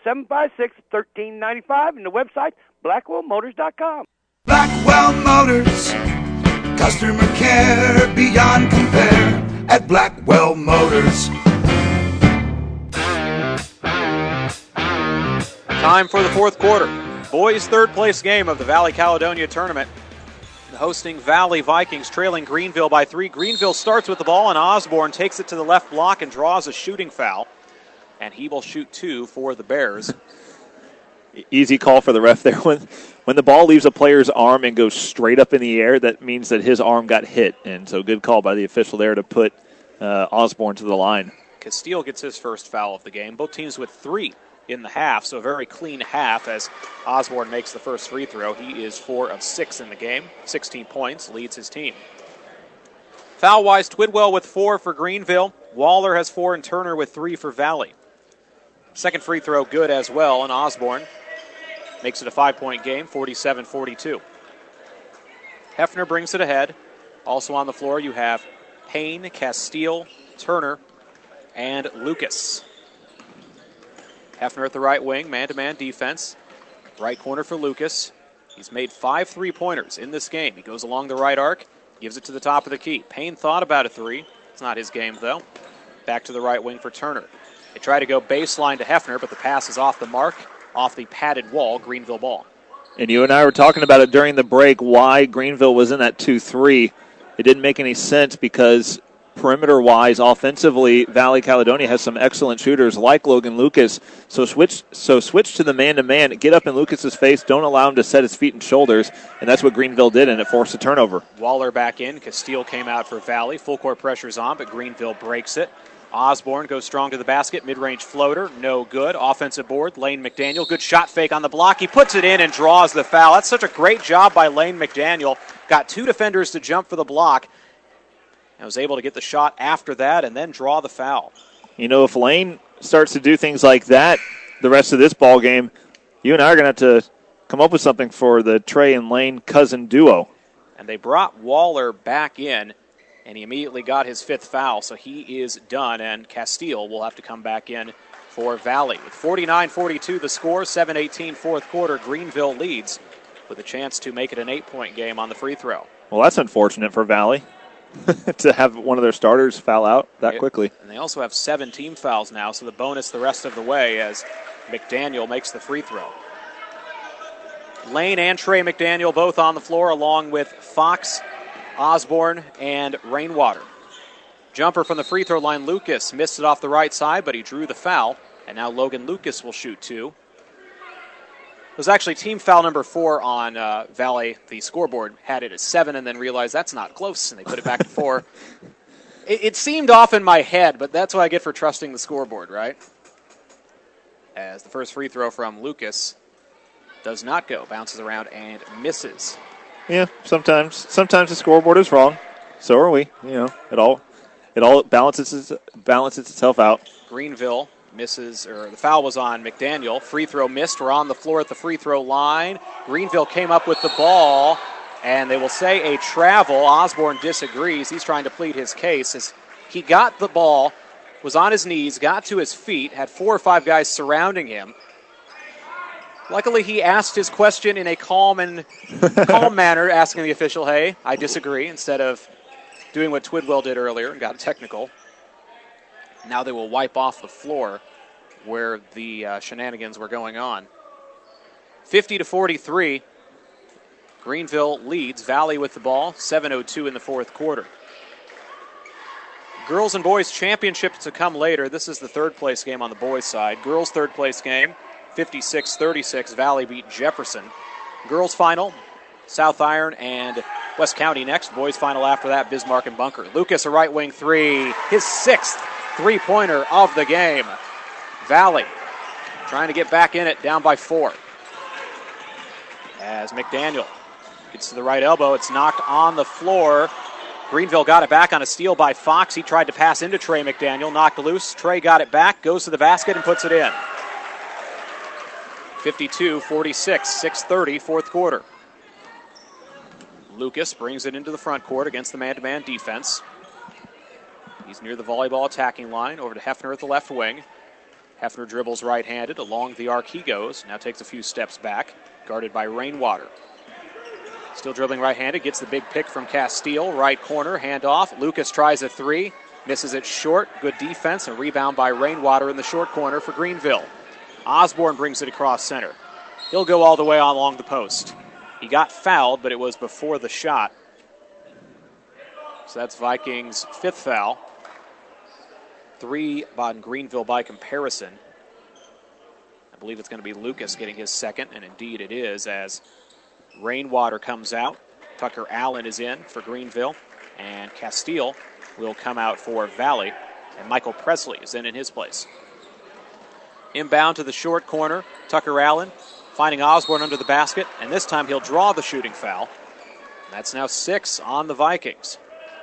756-1395 and the website blackwellmotors.com. Blackwell Motors, customer care beyond compare at Blackwell Motors. Time for the fourth quarter. Boys' third place game of the Valley Caledonia tournament. Hosting Valley Vikings, trailing Greenville by 3. Greenville starts with the ball, and Osborne takes it to the left block and draws a shooting foul. And he will shoot 2 for the Bears. Easy call for the ref there. When the ball leaves a player's arm and goes straight up in the air, that means that his arm got hit. And so good call by the official there to put Osborne to the line. Castile gets his first foul of the game. Both teams with 3 in the half, so a very clean half as Osborne makes the first free throw. He is 4 of 6 in the game, 16 points, leads his team. Foul-wise, Twidwell with 4 for Greenville. Waller has 4 and Turner with 3 for Valley. Second free throw good as well, and Osborne makes it a 5-point game, 47-42. Hefner brings it ahead. Also on the floor you have Payne, Castile, Turner, and Lucas. Hefner at the right wing, man-to-man defense. Right corner for Lucas. He's made 5 3-pointers in this game. He goes along the right arc, gives it to the top of the key. Payne thought about a 3. It's not his game, though. Back to the right wing for Turner. They try to go baseline to Hefner, but the pass is off the mark, off the padded wall, Greenville ball. And you and I were talking about it during the break, why Greenville was in that 2-3. It didn't make any sense because perimeter-wise, offensively, Valley Caledonia has some excellent shooters like Logan Lucas. So switch to the man-to-man, get up in Lucas's face, don't allow him to set his feet and shoulders, and that's what Greenville did, and it forced a turnover. Waller back in. Castile came out for Valley. Full court pressure's on, but Greenville breaks it. Osborne goes strong to the basket. Mid-range floater, no good. Offensive board, Lane McDaniel. Good shot fake on the block. He puts it in and draws the foul. That's such a great job by Lane McDaniel. Got 2 defenders to jump for the block. And was able to get the shot after that and then draw the foul. You know, if Lane starts to do things like that the rest of this ball game, you and I are going to have to come up with something for the Trey and Lane cousin duo. And they brought Waller back in, and he immediately got his 5th foul, so he is done, and Castile will have to come back in for Valley. With 49-42 the score, 7:18 fourth quarter, Greenville leads with a chance to make it an 8-point game on the free throw. Well, that's unfortunate for Valley to have one of their starters foul out that quickly. And they also have 7 team fouls now, so the bonus the rest of the way as McDaniel makes the free throw. Lane and Trey McDaniel both on the floor, along with Fox, Osborne, and Rainwater. Jumper from the free throw line, Lucas missed it off the right side, but he drew the foul. And now Logan Lucas will shoot 2. It was actually team foul number 4 on Valley. The scoreboard had it at 7 and then realized that's not close, and they put it back to 4. It seemed off in my head, but that's what I get for trusting the scoreboard, right? As the first free throw from Lucas does not go, bounces around and misses. Yeah, sometimes the scoreboard is wrong. So are we. It all balances itself out. Greenville misses, or the foul was on McDaniel. Free throw missed. We're on the floor at the free throw line. Greenville came up with the ball, and they will say a travel. Osborne disagrees. He's trying to plead his case as he got the ball, was on his knees, got to his feet, had 4 or 5 guys surrounding him. Luckily, he asked his question in a calm manner, asking the official, hey, I disagree, instead of doing what Twidwell did earlier and got technical. Now they will wipe off the floor where the shenanigans were going on. 50-43. Greenville leads. Valley with the ball. 7:02 in the fourth quarter. Girls and boys championship to come later. This is the third place game on the boys' side. Girls' third place game, 56-36. Valley beat Jefferson. Girls' final, South Iron and West County next. Boys' final after that, Bismarck and Bunker. Lucas, a right wing 3. His 6th three-pointer of the game. Valley trying to get back in it, down by 4. As McDaniel gets to the right elbow, it's knocked on the floor. Greenville got it back on a steal by Fox. He tried to pass into Trey McDaniel, knocked loose. Trey got it back, goes to the basket, and puts it in. 52-46, 6:30, fourth quarter. Lucas brings it into the front court against the man-to-man defense. He's near the volleyball attacking line, over to Hefner at the left wing. Hefner dribbles right-handed. Along the arc he goes. Now takes a few steps back, guarded by Rainwater. Still dribbling right-handed, gets the big pick from Castile. Right corner, handoff. Lucas tries a 3, misses it short. Good defense, and rebound by Rainwater in the short corner for Greenville. Osborne brings it across center. He'll go all the way along the post. He got fouled, but it was before the shot. So that's Vikings' 5th foul. 3 on Greenville by comparison. I believe it's going to be Lucas getting his 2nd, and indeed it is, as Rainwater comes out. Tucker Allen is in for Greenville, and Castile will come out for Valley, and Michael Presley is in his place. Inbound to the short corner, Tucker Allen finding Osborne under the basket, and this time he'll draw the shooting foul. And that's now 6 on the Vikings.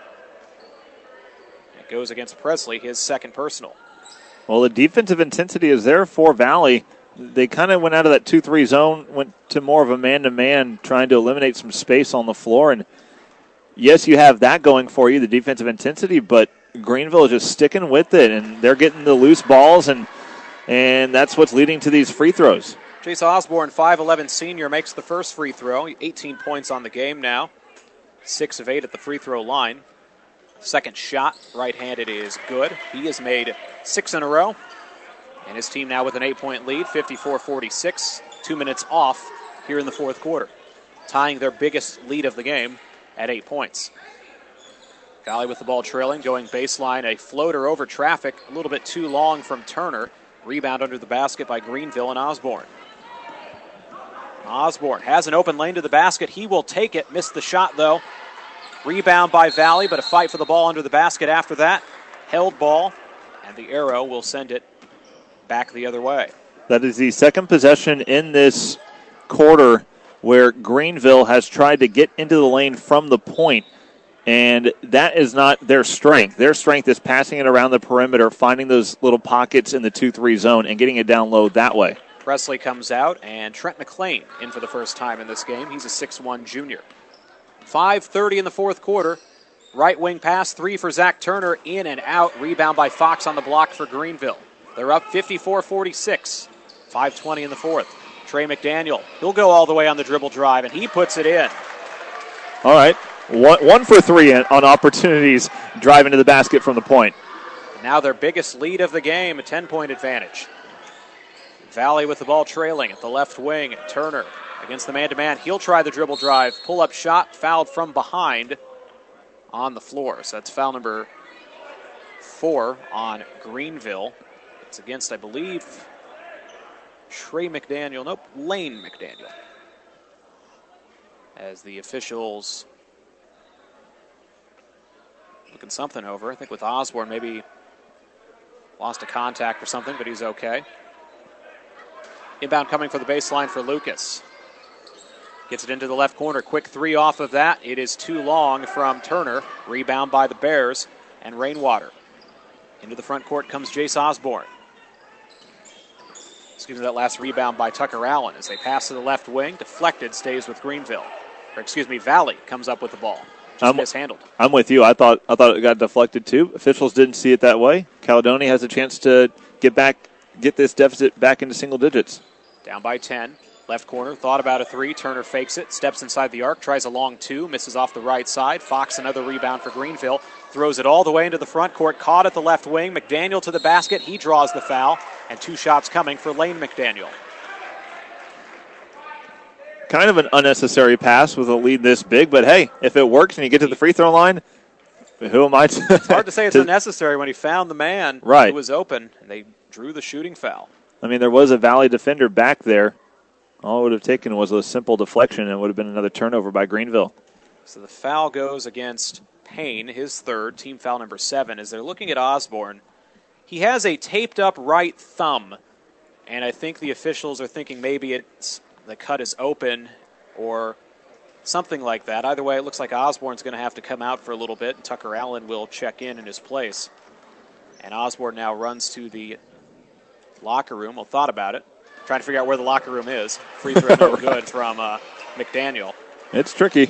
It goes against Presley, his 2nd personal. Well, the defensive intensity is there for Valley. They kind of went out of that 2-3 zone, went to more of a man-to-man, trying to eliminate some space on the floor. And yes, you have that going for you, the defensive intensity, but Greenville is just sticking with it, and they're getting the loose balls, and that's what's leading to these free throws. Chase Osborne, 5'11 senior, makes the first free throw. 18 points on the game now. 6 of 8 at the free throw line. Second shot, right-handed, is good. He has made 6 in a row. And his team now with an 8-point lead, 54-46. 2 minutes off here in the fourth quarter. Tying their biggest lead of the game at 8 points. Valley with the ball trailing, going baseline. A floater over traffic, a little bit too long from Turner. Rebound under the basket by Greenville and Osborne. Osborne has an open lane to the basket. He will take it. Missed the shot, though. Rebound by Valley, but a fight for the ball under the basket after that. Held ball, and the arrow will send it back the other way. That is the second possession in this quarter where Greenville has tried to get into the lane from the point, and that is not their strength. Their strength is passing it around the perimeter, finding those little pockets in the 2-3 zone and getting it down low that way. Presley comes out, and Trent McClain in for the first time in this game. He's a 6'1 junior. 5:30 in the fourth quarter. Right wing pass, 3 for Zach Turner, in and out. Rebound by Fox on the block for Greenville. They're up 54-46. 5:20 in the fourth. Trey McDaniel, he'll go all the way on the dribble drive, and he puts it in. All right, 1 for 3 on opportunities driving to the basket from the point. Now their biggest lead of the game, a 10-point advantage. Valley with the ball trailing at the left wing. Turner against the man-to-man. He'll try the dribble drive. Pull-up shot, fouled from behind on the floor. So that's foul number 4 on Greenville. It's against, I believe, Trey McDaniel. Nope, Lane McDaniel. As the officials looking something over. I think with Osborne, maybe lost a contact or something, but he's okay. Inbound coming for the baseline for Lucas. Gets it into the left corner. Quick three off of that. It is too long from Turner. Rebound by the Bears and Rainwater. Into the front court comes Jace Osborne. Excuse me, that last rebound by Tucker Allen as they pass to the left wing. Deflected, stays with Greenville. Valley comes up with the ball. Just mishandled. I'm with you. I thought it got deflected too. Officials didn't see it that way. Caledonia has a chance to get this deficit back into single digits. Down by 10. Left corner, thought about a three. Turner fakes it, steps inside the arc, tries a long two, misses off the right side. Fox, another rebound for Greenville. Throws it all the way into the front court, caught at the left wing. McDaniel to the basket. He draws the foul, and 2 shots coming for Lane McDaniel. Kind of an unnecessary pass with a lead this big, but hey, if it works and you get to the free throw line, who am I to... It's hard to say it's unnecessary when he found the man who was open, and they drew the shooting foul. I mean, there was a Valley defender back there. All it would have taken was a simple deflection, and it would have been another turnover by Greenville. So the foul goes against Payne, his third, team foul number 7. As they're looking at Osborne, he has a taped-up right thumb, and I think the officials are thinking maybe the cut is open or something like that. Either way, it looks like Osborne's going to have to come out for a little bit, and Tucker Allen will check in his place. And Osborne now runs to the locker room. Well, thought about it. Trying to figure out where the locker room is. Free throw no good from McDaniel. It's tricky.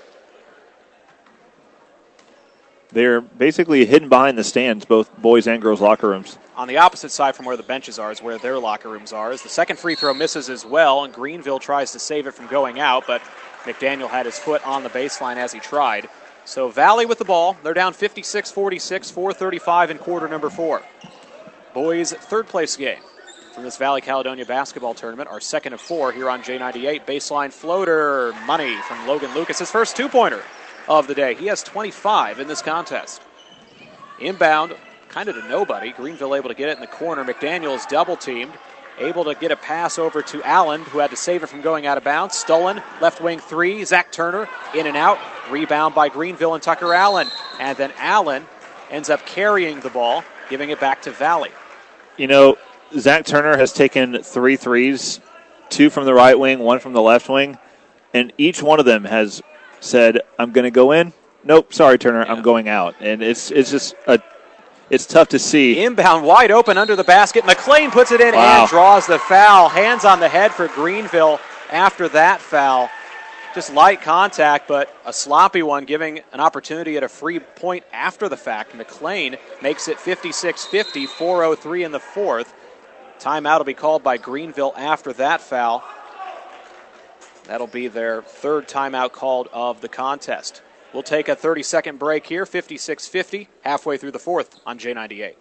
They're basically hidden behind the stands, both boys and girls' locker rooms. On the opposite side from where the benches are is where their locker rooms are. As the second free throw misses as well, and Greenville tries to save it from going out, but McDaniel had his foot on the baseline as he tried. So Valley with the ball. They're down 56-46, 4:35 in quarter number 4. Boys' third-place game from this Valley Caledonia basketball tournament, our second of 4 here on J98. Baseline floater, money from Logan Lucas, his first two-pointer of the day. He has 25 in this contest. Inbound, kind of to nobody. Greenville able to get it in the corner. McDaniel is double-teamed, able to get a pass over to Allen, who had to save it from going out of bounds. Stolen, left wing three. Zach Turner in and out. Rebound by Greenville and Tucker Allen. And then Allen ends up carrying the ball, giving it back to Valley. You know, Zach Turner has taken 3 threes, 2 from the right wing, 1 from the left wing, and each one of them has said, I'm going to go in. Nope, sorry, Turner, I'm going out. And it's just it's tough to see. Inbound wide open under the basket. McLean puts it in and draws the foul. Hands on the head for Greenville after that foul. Just light contact, but a sloppy one, giving an opportunity at a free point after the fact. McLean makes it 56-50, 4:03 in the fourth. Timeout will be called by Greenville after that foul. That'll be their third timeout called of the contest. We'll take a 30-second break here, 56-50, halfway through the fourth on J98.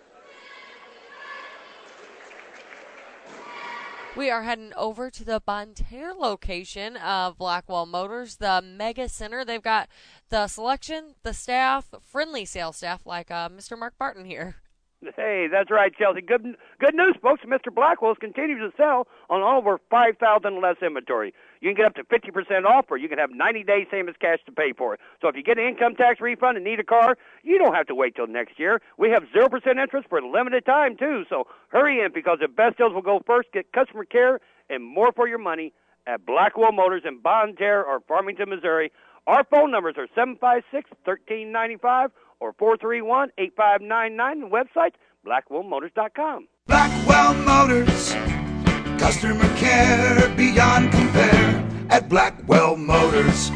We are heading over to the Bonne Terre location of Blackwell Motors, the Mega Center. They've got the selection, the staff, friendly sales staff like Mr. Mark Barton here. Hey, that's right, Chelsea. Good news, folks. Mr. Blackwell's continues to sell on all over 5,000 less inventory. You can get up to 50% off, or you can have 90 days same as cash to pay for it. So if you get an income tax refund and need a car, you don't have to wait till next year. We have 0% interest for a limited time, too. So hurry in, because the best deals will go first. Get customer care and more for your money at Blackwell Motors in Bonne Terre or Farmington, Missouri. Our phone numbers are 756-1395 or 431-8599. The website, blackwellmotors.com. Blackwell Motors, customer care beyond compare at Blackwell Motors.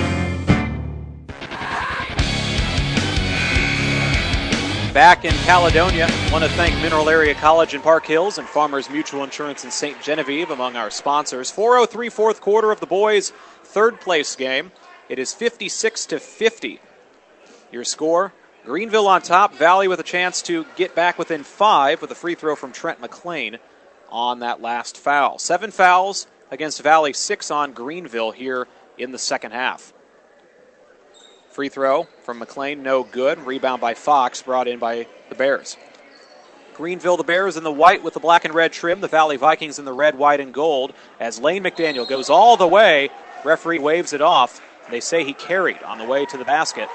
Back in Caledonia, want to thank Mineral Area College in Park Hills and Farmers Mutual Insurance in St. Genevieve among our sponsors. 4:03 fourth quarter of the boys' third place game. It is 56-50. Your score, Greenville on top, Valley with a chance to get back within 5 with a free throw from Trent McLean on that last foul. 7 fouls against Valley, 6 on Greenville here in the second half. Free throw from McLean, no good. Rebound by Fox, brought in by the Bears. Greenville, the Bears in the white with the black and red trim. The Valley Vikings in the red, white, and gold. As Lane McDaniel goes all the way, referee waves it off. They say he carried on the way to the basket.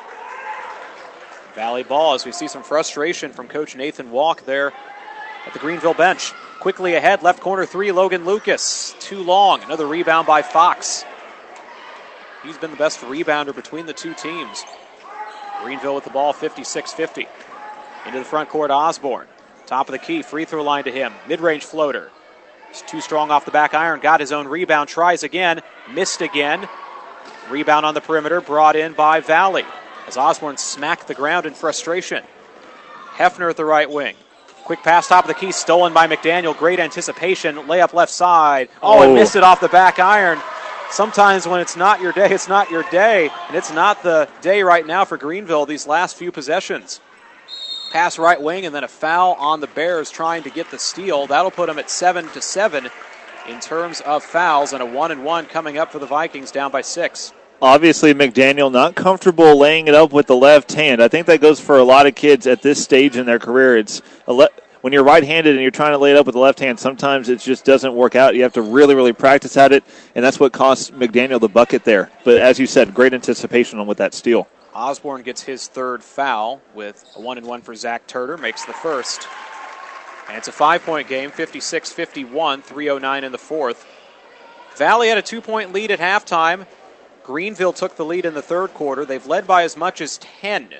Valley ball as we see some frustration from Coach Nathan Walk there at the Greenville bench. Quickly ahead, left corner three, Logan Lucas. Too long. Another rebound by Fox. He's been the best rebounder between the two teams. Greenville with the ball, 56-50. Into the front court, Osborne. Top of the key, free throw line to him. Mid-range floater. He's too strong off the back iron. Got his own rebound. Tries again. Missed again. Rebound on the perimeter brought in by Valley as Osborne smacked the ground in frustration. Hefner at the right wing. Quick pass, top of the key, stolen by McDaniel. Great anticipation. Layup left side. And missed it off the back iron. Sometimes when it's not your day, it's not your day. And it's not the day right now for Greenville these last few possessions. Pass right wing and then a foul on the Bears trying to get the steal. That'll put them at 7-7 in terms of fouls, and a 1-1 coming up for the Vikings, down by 6. Obviously, McDaniel not comfortable laying it up with the left hand. I think that goes for a lot of kids at this stage in their career. It's when you're right-handed and you're trying to lay it up with the left hand, sometimes it just doesn't work out. You have to really, really practice at it, and that's what cost McDaniel the bucket there. But as you said, great anticipation with that steal. Osborne gets his third foul with a 1-1 for Zach Turner, makes the first. And it's a 5-point game, 56-51, 3:09 in the fourth. Valley had a 2-point lead at halftime. Greenville took the lead in the third quarter. They've led by as much as 10.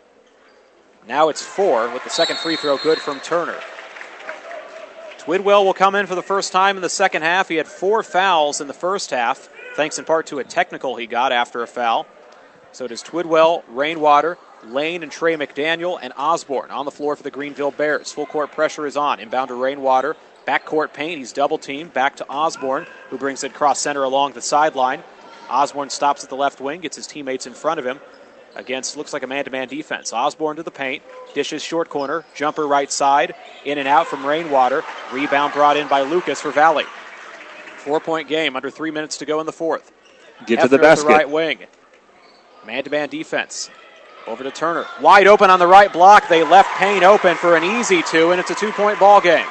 Now it's 4 with the second free throw good from Turner. Twidwell will come in for the first time in the second half. He had 4 fouls in the first half, thanks in part to a technical he got after a foul. So does Twidwell, Rainwater, Lane, and Trey McDaniel, and Osborne on the floor for the Greenville Bears. Full court pressure is on. Inbound to Rainwater. Backcourt paint. He's double teamed. Back to Osborne, who brings it cross center along the sideline. Osborne stops at the left wing, gets his teammates in front of him against, looks like a man-to-man defense. Osborne to the paint, dishes short corner, jumper right side, in and out from Rainwater. Rebound brought in by Lucas for Valley. 4-point game, under 3 minutes to go in the fourth. Get to the basket. At the right wing. Man-to-man defense. Over to Turner. Wide open on the right block. They left Payne open for an easy 2, and it's a 2-point ball game.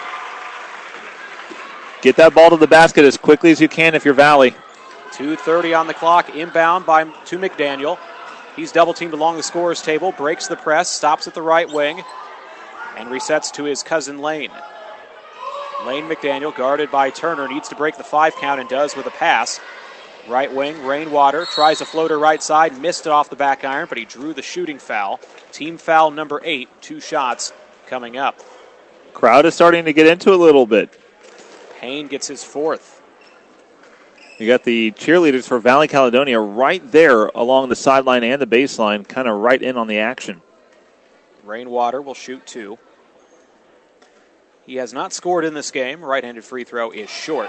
Get that ball to the basket as quickly as you can if you're Valley. 2:30 on the clock. Inbound to McDaniel. He's double-teamed along the scorer's table. Breaks the press. Stops at the right wing. And resets to his cousin Lane. Lane McDaniel, guarded by Turner, needs to break the 5 count and does with a pass. Right wing, Rainwater tries a floater right side, missed it off the back iron, but he drew the shooting foul. Team foul number 8, 2 shots coming up. Crowd is starting to get into it a little bit. Payne gets his 4th. You got the cheerleaders for Valley Caledonia right there along the sideline and the baseline, kind of right in on the action. Rainwater will shoot 2. He has not scored in this game. Right-handed free throw is short.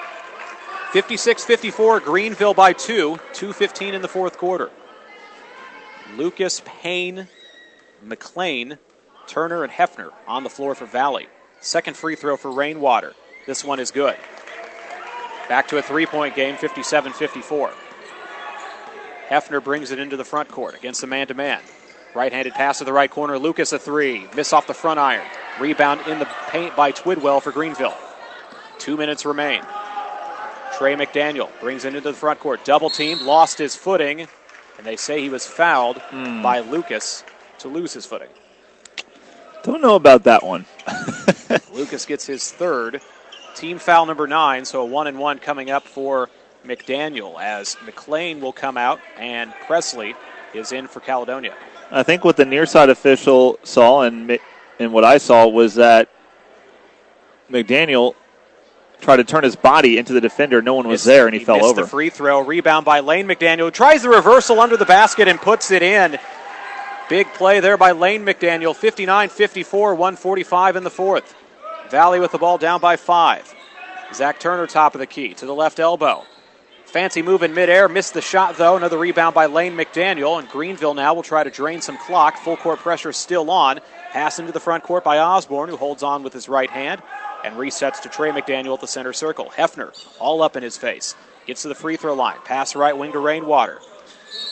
56-54, Greenville by 2. 2:15 in the fourth quarter. Lucas, Payne, McLean, Turner, and Hefner on the floor for Valley. Second free throw for Rainwater. This one is good. Back to a 3-point game, 57-54. Hefner brings it into the front court against the man-to-man. Right-handed pass to the right corner. Lucas a 3. Miss off the front iron. Rebound in the paint by Twidwell for Greenville. 2 minutes remain. Trey McDaniel brings it into the front court. Double teamed, lost his footing, and they say he was fouled by Lucas to lose his footing. Don't know about that one. Lucas gets his 3rd. Team foul number 9, so a 1-1 coming up for McDaniel as McLean will come out and Presley is in for Caledonia. I think what the near side official saw and what I saw was that McDaniel tried to turn his body into the defender. No one was there, and he fell over. The free throw. Rebound by Lane McDaniel. Tries the reversal under the basket and puts it in. Big play there by Lane McDaniel. 59-54, 1:45 in the fourth. Valley with the ball down by 5. Zach Turner top of the key to the left elbow. Fancy move in midair. Missed the shot, though. Another rebound by Lane McDaniel. And Greenville now will try to drain some clock. Full court pressure still on. Pass into the front court by Osborne, who holds on with his right hand. And resets to Trey McDaniel at the center circle. Hefner all up in his face. Gets to the free throw line. Pass right wing to Rainwater.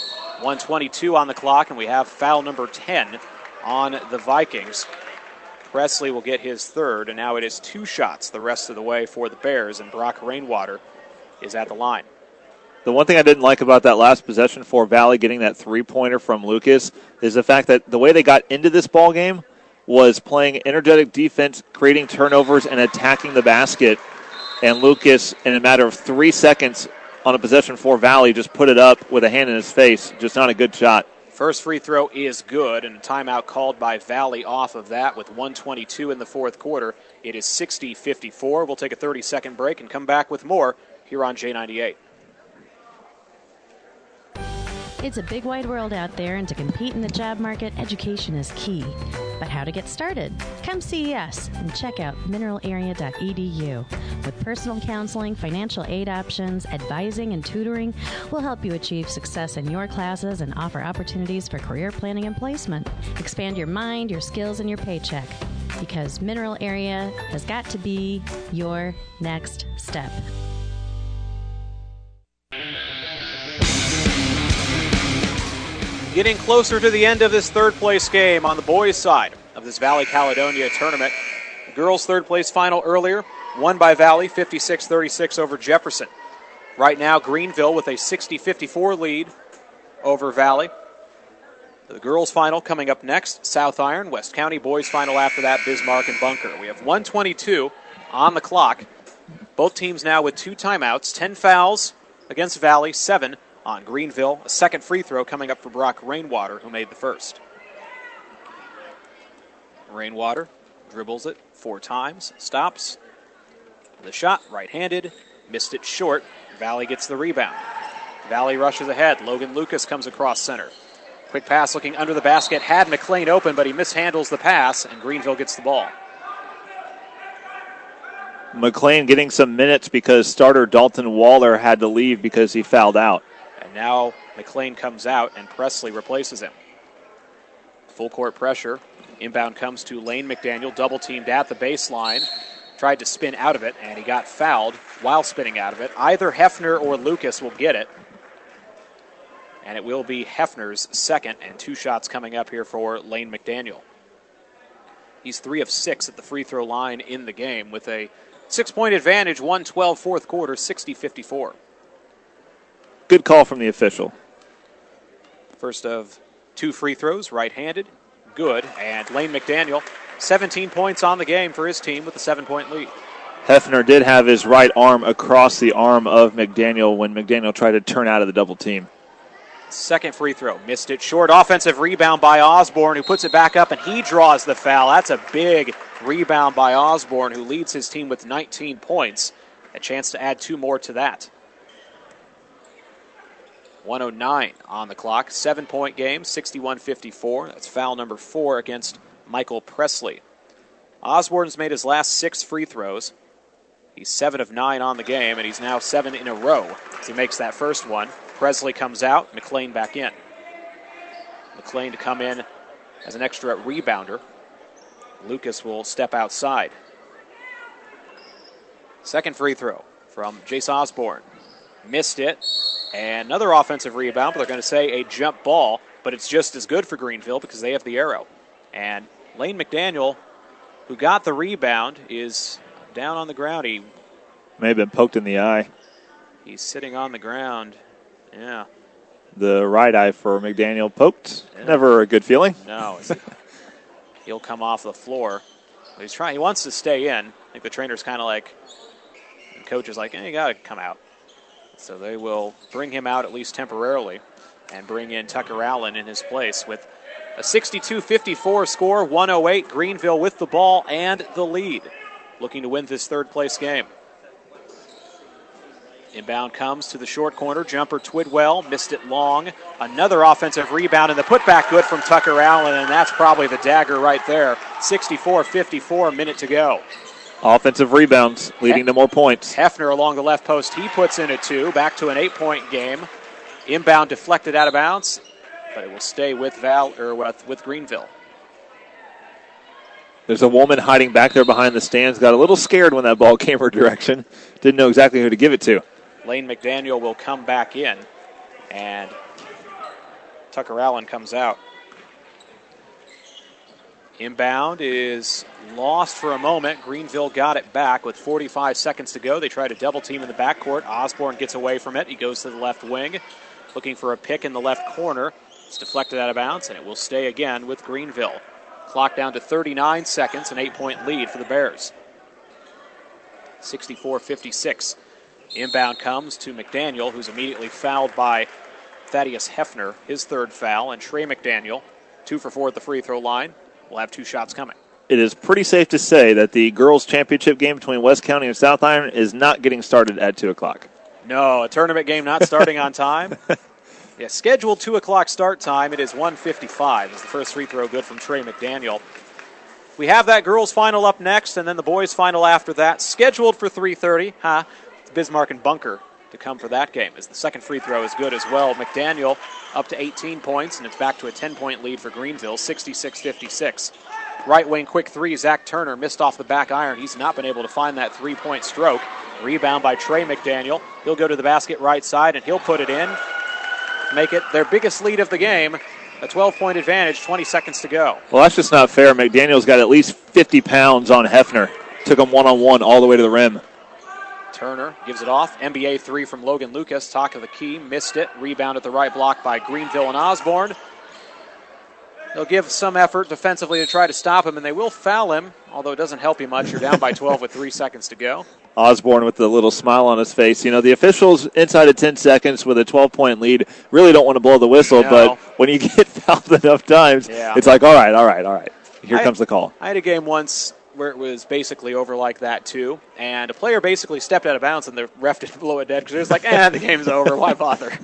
1:22 on the clock, and we have foul number 10 on the Vikings. Presley will get his third, and now it is 2 shots the rest of the way for the Bears, and Brock Rainwater is at the line. The one thing I didn't like about that last possession for Valley getting that three-pointer from Lucas is the fact that the way they got into this ball game was playing energetic defense, creating turnovers, and attacking the basket. And Lucas, in a matter of 3 seconds on a possession for Valley, just put it up with a hand in his face. Just not a good shot. First free throw is good, and a timeout called by Valley off of that with 1:22 in the fourth quarter. It is 60-54. We'll take a 30-second break and come back with more here on J98. It's a big wide world out there, and to compete in the job market, education is key. But how to get started? Come see us and check out mineralarea.edu. With personal counseling, financial aid options, advising, and tutoring, we'll help you achieve success in your classes and offer opportunities for career planning and placement. Expand your mind, your skills, and your paycheck. Because Mineral Area has got to be your next step. Getting closer to the end of this third-place game on the boys' side of this Valley Caledonia tournament. The girls' third-place final earlier, won by Valley 56-36 over Jefferson. Right now, Greenville with a 60-54 lead over Valley. The girls' final coming up next, South Iron, West County. Boys' final after that, Bismarck and Bunker. We have 1:22 on the clock. Both teams now with 2 timeouts, 10 fouls against Valley, 7 on Greenville. A second free throw coming up for Brock Rainwater, who made the first. Rainwater dribbles it 4 times, stops. The shot, right-handed, missed it short. Valley gets the rebound. Valley rushes ahead. Logan Lucas comes across center. Quick pass looking under the basket. Had McLean open, but he mishandles the pass, and Greenville gets the ball. McLean getting some minutes because starter Dalton Waller had to leave because he fouled out. And now McLean comes out, and Presley replaces him. Full court pressure. Inbound comes to Lane McDaniel, double-teamed at the baseline. Tried to spin out of it, and he got fouled while spinning out of it. Either Hefner or Lucas will get it. And it will be Hefner's second, and 2 shots coming up here for Lane McDaniel. He's 3 of 6 at the free throw line in the game with a 6-point advantage, 1:12 fourth quarter, 60-54. Good call from the official. First of 2 free throws, right-handed, good. And Lane McDaniel, 17 points on the game for his team with a 7-point lead. Hefner did have his right arm across the arm of McDaniel when McDaniel tried to turn out of the double team. Second free throw, missed it short. Offensive rebound by Osborne, who puts it back up, and he draws the foul. That's a big rebound by Osborne, who leads his team with 19 points. A chance to add 2 more to that. 1:09 on the clock. 7-point game, 61-54. That's foul number 4 against Michael Presley. Osborne's made his last 6 free throws. He's 7 of 9 on the game, and he's now 7 in a row as he makes that first one. Presley comes out, McLean back in. McLean to come in as an extra rebounder. Lucas will step outside. Second free throw from Jace Osborne. Missed it. And another offensive rebound, but they're going to say a jump ball, but it's just as good for Greenville because they have the arrow. And Lane McDaniel, who got the rebound, is down on the ground. He may have been poked in the eye. He's sitting on the ground. Yeah. The right eye for McDaniel poked. Yeah. Never a good feeling. No. He'll come off the floor. He's trying. He wants to stay in. I think the trainer's kind of like, the coach is like, you got to come out. So they will bring him out at least temporarily and bring in Tucker Allen in his place with a 62-54 score, 108. Greenville with the ball and the lead, looking to win this third-place game. Inbound comes to the short corner. Jumper Twidwell missed it long. Another offensive rebound, and the putback good from Tucker Allen, and that's probably the dagger right there. 64-54, minute to go. Offensive rebounds leading to more points. Hefner along the left post. He puts in a 2. Back to an 8-point game. Inbound deflected out of bounds, but it will stay with with Greenville. There's a woman hiding back there behind the stands. Got a little scared when that ball came her direction. Didn't know exactly who to give it to. Lane McDaniel will come back in, and Tucker Allen comes out. Inbound is lost for a moment. Greenville got it back with 45 seconds to go. They try to double team in the backcourt. Osborne gets away from it. He goes to the left wing, looking for a pick in the left corner. It's deflected out of bounds, and it will stay again with Greenville. Clock down to 39 seconds, an 8-point lead for the Bears. 64-56. Inbound comes to McDaniel, who's immediately fouled by Thaddeus Hefner, his third foul, and Trey McDaniel, 2 for 4 at the free throw line, will have 2 shots coming. It is pretty safe to say that the girls' championship game between West County and South Iron is not getting started at 2 o'clock. No, a tournament game not starting on time. Yeah, scheduled 2 o'clock start time. It is 1:55 as the first free throw good from Trey McDaniel. We have that girls' final up next, and then the boys' final after that, scheduled for 3:30. It's Bismarck and Bunker to come for that game, as the second free throw is good as well. McDaniel up to 18 points, and it's back to a 10-point lead for Greenville, 66-56. Right wing quick three, Zach Turner missed off the back iron. He's not been able to find that three-point stroke. Rebound by Trey McDaniel. He'll go to the basket right side, and he'll put it in. Make it their biggest lead of the game. A 12-point advantage, 20 seconds to go. Well, that's just not fair. McDaniel's got at least 50 pounds on Hefner. Took him one-on-one all the way to the rim. Turner gives it off. NBA three from Logan Lucas. Top of the key. Missed it. Rebound at the right block by Greenville and Osborne. They'll give some effort defensively to try to stop him, and they will foul him, although it doesn't help you much. You're down by 12 with 3 seconds to go. Osborne with a little smile on his face. You know, the officials inside of 10 seconds with a 12-point lead really don't want to blow the whistle, but when you get fouled enough times, it's like, all right. Here comes the call. I had a game once where it was basically over like that, too, and a player basically stepped out of bounds, and the ref didn't blow it dead because it was like, the game's over. Why bother?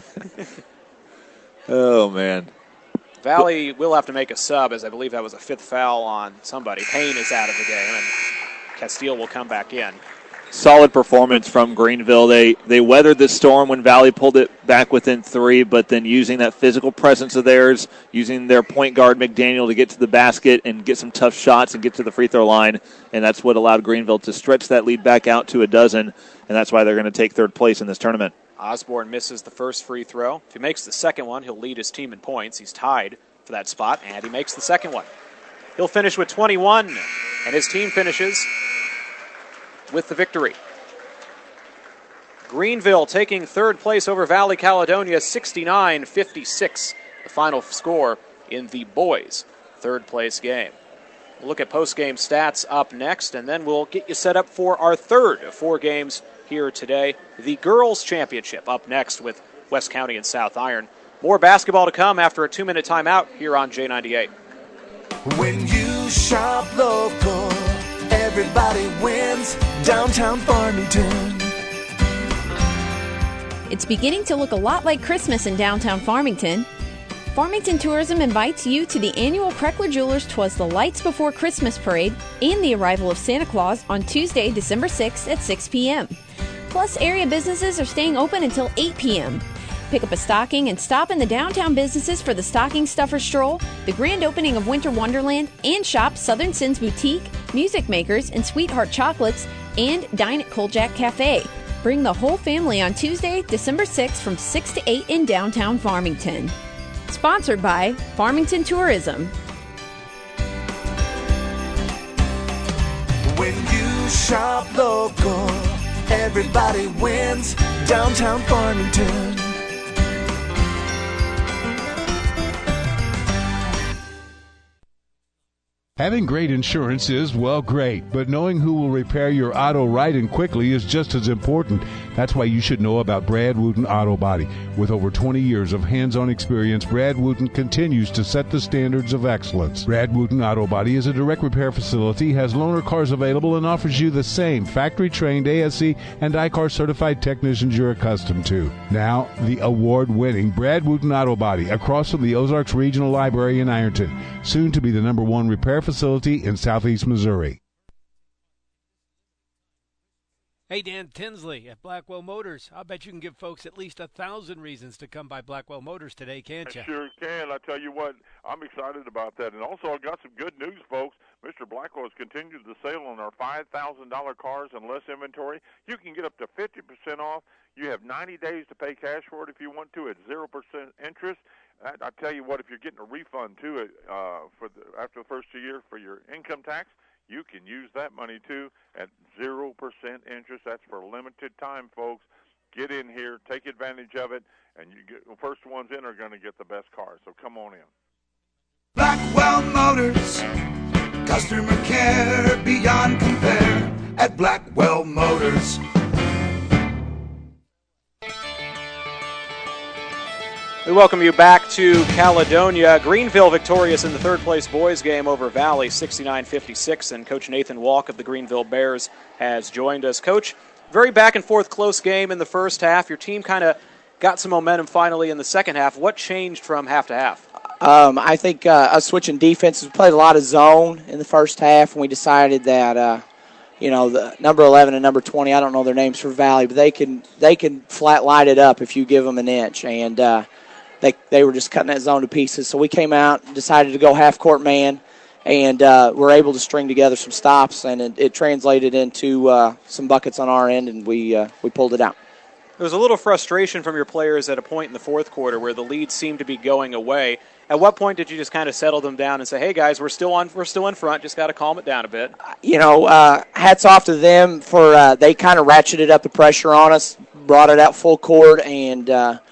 Oh, man. Valley will have to make a sub, as I believe that was a 5th foul on somebody. Payne is out of the game, and Castile will come back in. Solid performance from Greenville. They weathered the storm when Valley pulled it back within 3, but then using that physical presence of theirs, using their point guard McDaniel to get to the basket and get some tough shots and get to the free throw line, and that's what allowed Greenville to stretch that lead back out to 12, and that's why they're going to take third place in this tournament. Osborne misses the first free throw. If he makes the second one, he'll lead his team in points. He's tied for that spot, and he makes the second one. He'll finish with 21, and his team finishes with the victory. Greenville taking third place over Valley Caledonia, 69-56, the final score in the boys' third place game. We'll look at post-game stats up next, and then we'll get you set up for our third of 4 games here today. The girls' championship up next with West County and South Iron. More basketball to come after a 2-minute timeout here on J98. When you shop local, everybody wins. Downtown Farmington. It's beginning to look a lot like Christmas in downtown Farmington. Farmington Tourism invites you to the annual Kreckler Jewelers 'Twas the Lights Before Christmas Parade and the arrival of Santa Claus on Tuesday, December 6th at 6 p.m. Plus, area businesses are staying open until 8 p.m. Pick up a stocking and stop in the downtown businesses for the Stocking Stuffer Stroll, the grand opening of Winter Wonderland, and shop Southern Sins Boutique, Music Makers, and Sweetheart Chocolates, and dine at Koljack Cafe. Bring the whole family on Tuesday, December 6th from 6 to 8 in downtown Farmington. Sponsored by Farmington Tourism. When you shop local, everybody wins. Downtown Farmington. Having great insurance is, well, great, but knowing who will repair your auto right and quickly is just as important. That's why you should know about Brad Wooten Auto Body. With over 20 years of hands-on experience, Brad Wooten continues to set the standards of excellence. Brad Wooten Auto Body is a direct repair facility, has loaner cars available, and offers you the same factory-trained ASE and ICAR certified technicians you're accustomed to. Now, the award-winning Brad Wooten Auto Body, across from the Ozarks Regional Library in Ironton, soon to be the #1 repair facility in southeast Missouri. Hey, Dan Tinsley at Blackwell Motors. I bet you can give folks at least 1,000 reasons to come by Blackwell Motors today, can't you? I sure can. I tell you what, I'm excited about that. And also, I've got some good news, folks. Mr. Blackwell has continued the sale on our $5,000 cars and less inventory. You can get up to 50% off. You have 90 days to pay cash for it if you want to at 0% interest. I tell you what, if you're getting a refund too after the first 2 years for your income tax, you can use that money too at 0% interest. That's for a limited time, folks. Get in here, take advantage of it, and the first ones in are going to get the best car. So come on in. Blackwell Motors, customer care beyond compare at Blackwell Motors. We welcome you back to Caledonia. Greenville victorious in the third-place boys game over Valley, 69-56, and Coach Nathan Walk of the Greenville Bears has joined us. Coach, very back-and-forth close game in the first half. Your team kind of got some momentum finally in the second half. What changed from half to half? I think us switching defenses. We played a lot of zone in the first half, and we decided that the number 11 and number 20, I don't know their names for Valley, but they can flat light it up if you give them an inch, and they were just cutting that zone to pieces. So we came out and decided to go half-court man, and were able to string together some stops, and it translated into some buckets on our end, and we pulled it out. There was a little frustration from your players at a point in the fourth quarter where the lead seemed to be going away. At what point did you just kind of settle them down and say, "Hey guys, we're still in front. Just got to calm it down a bit"? Hats off to them for they kind of ratcheted up the pressure on us, brought it out full court, and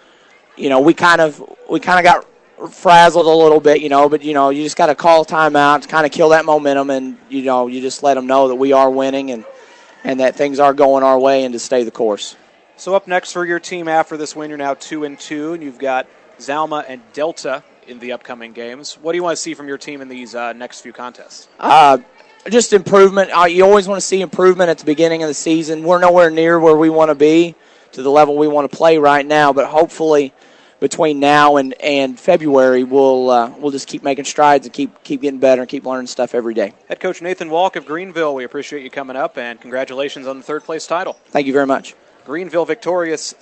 we kind of got frazzled a little bit, But you just got to call timeout to kind of kill that momentum, and you just let them know that we are winning and that things are going our way, and to stay the course. So up next for your team after this win, you're now 2-2, and you've got Zalma and Delta in the upcoming games. What do you want to see from your team in these next few contests? Just improvement. You always want to see improvement at the beginning of the season. We're nowhere near where we want to be, to the level we want to play right now, but hopefully between now and February, we'll just keep making strides and keep getting better and keep learning stuff every day. Head coach Nathan Walk of Greenville, we appreciate you coming up, and congratulations on the third-place title. Thank you very much. Greenville victorious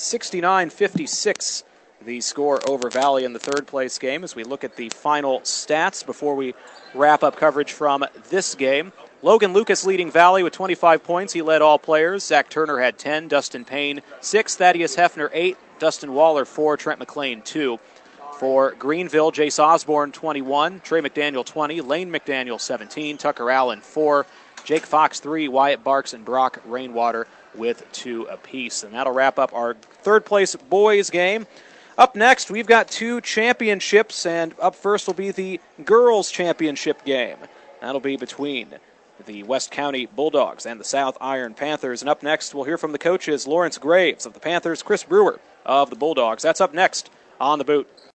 69-56, the score over Valley in the third-place game. As we look at the final stats before we wrap up coverage from this game, Logan Lucas leading Valley with 25 points. He led all players. Zach Turner had 10, Dustin Payne 6, Thaddeus Hefner 8, Dustin Waller 4, Trent McLean 2. For Greenville, Jace Osborne 21, Trey McDaniel 20, Lane McDaniel 17, Tucker Allen 4, Jake Fox 3, Wyatt Barks and Brock Rainwater with 2 apiece. And that'll wrap up our third-place boys game. Up next, we've got 2 championships, and up first will be the girls' championship game. That'll be between the West County Bulldogs and the South Iron Panthers. And up next, we'll hear from the coaches, Lawrence Graves of the Panthers, Chris Brewer of the Bulldogs. That's up next on The Boot.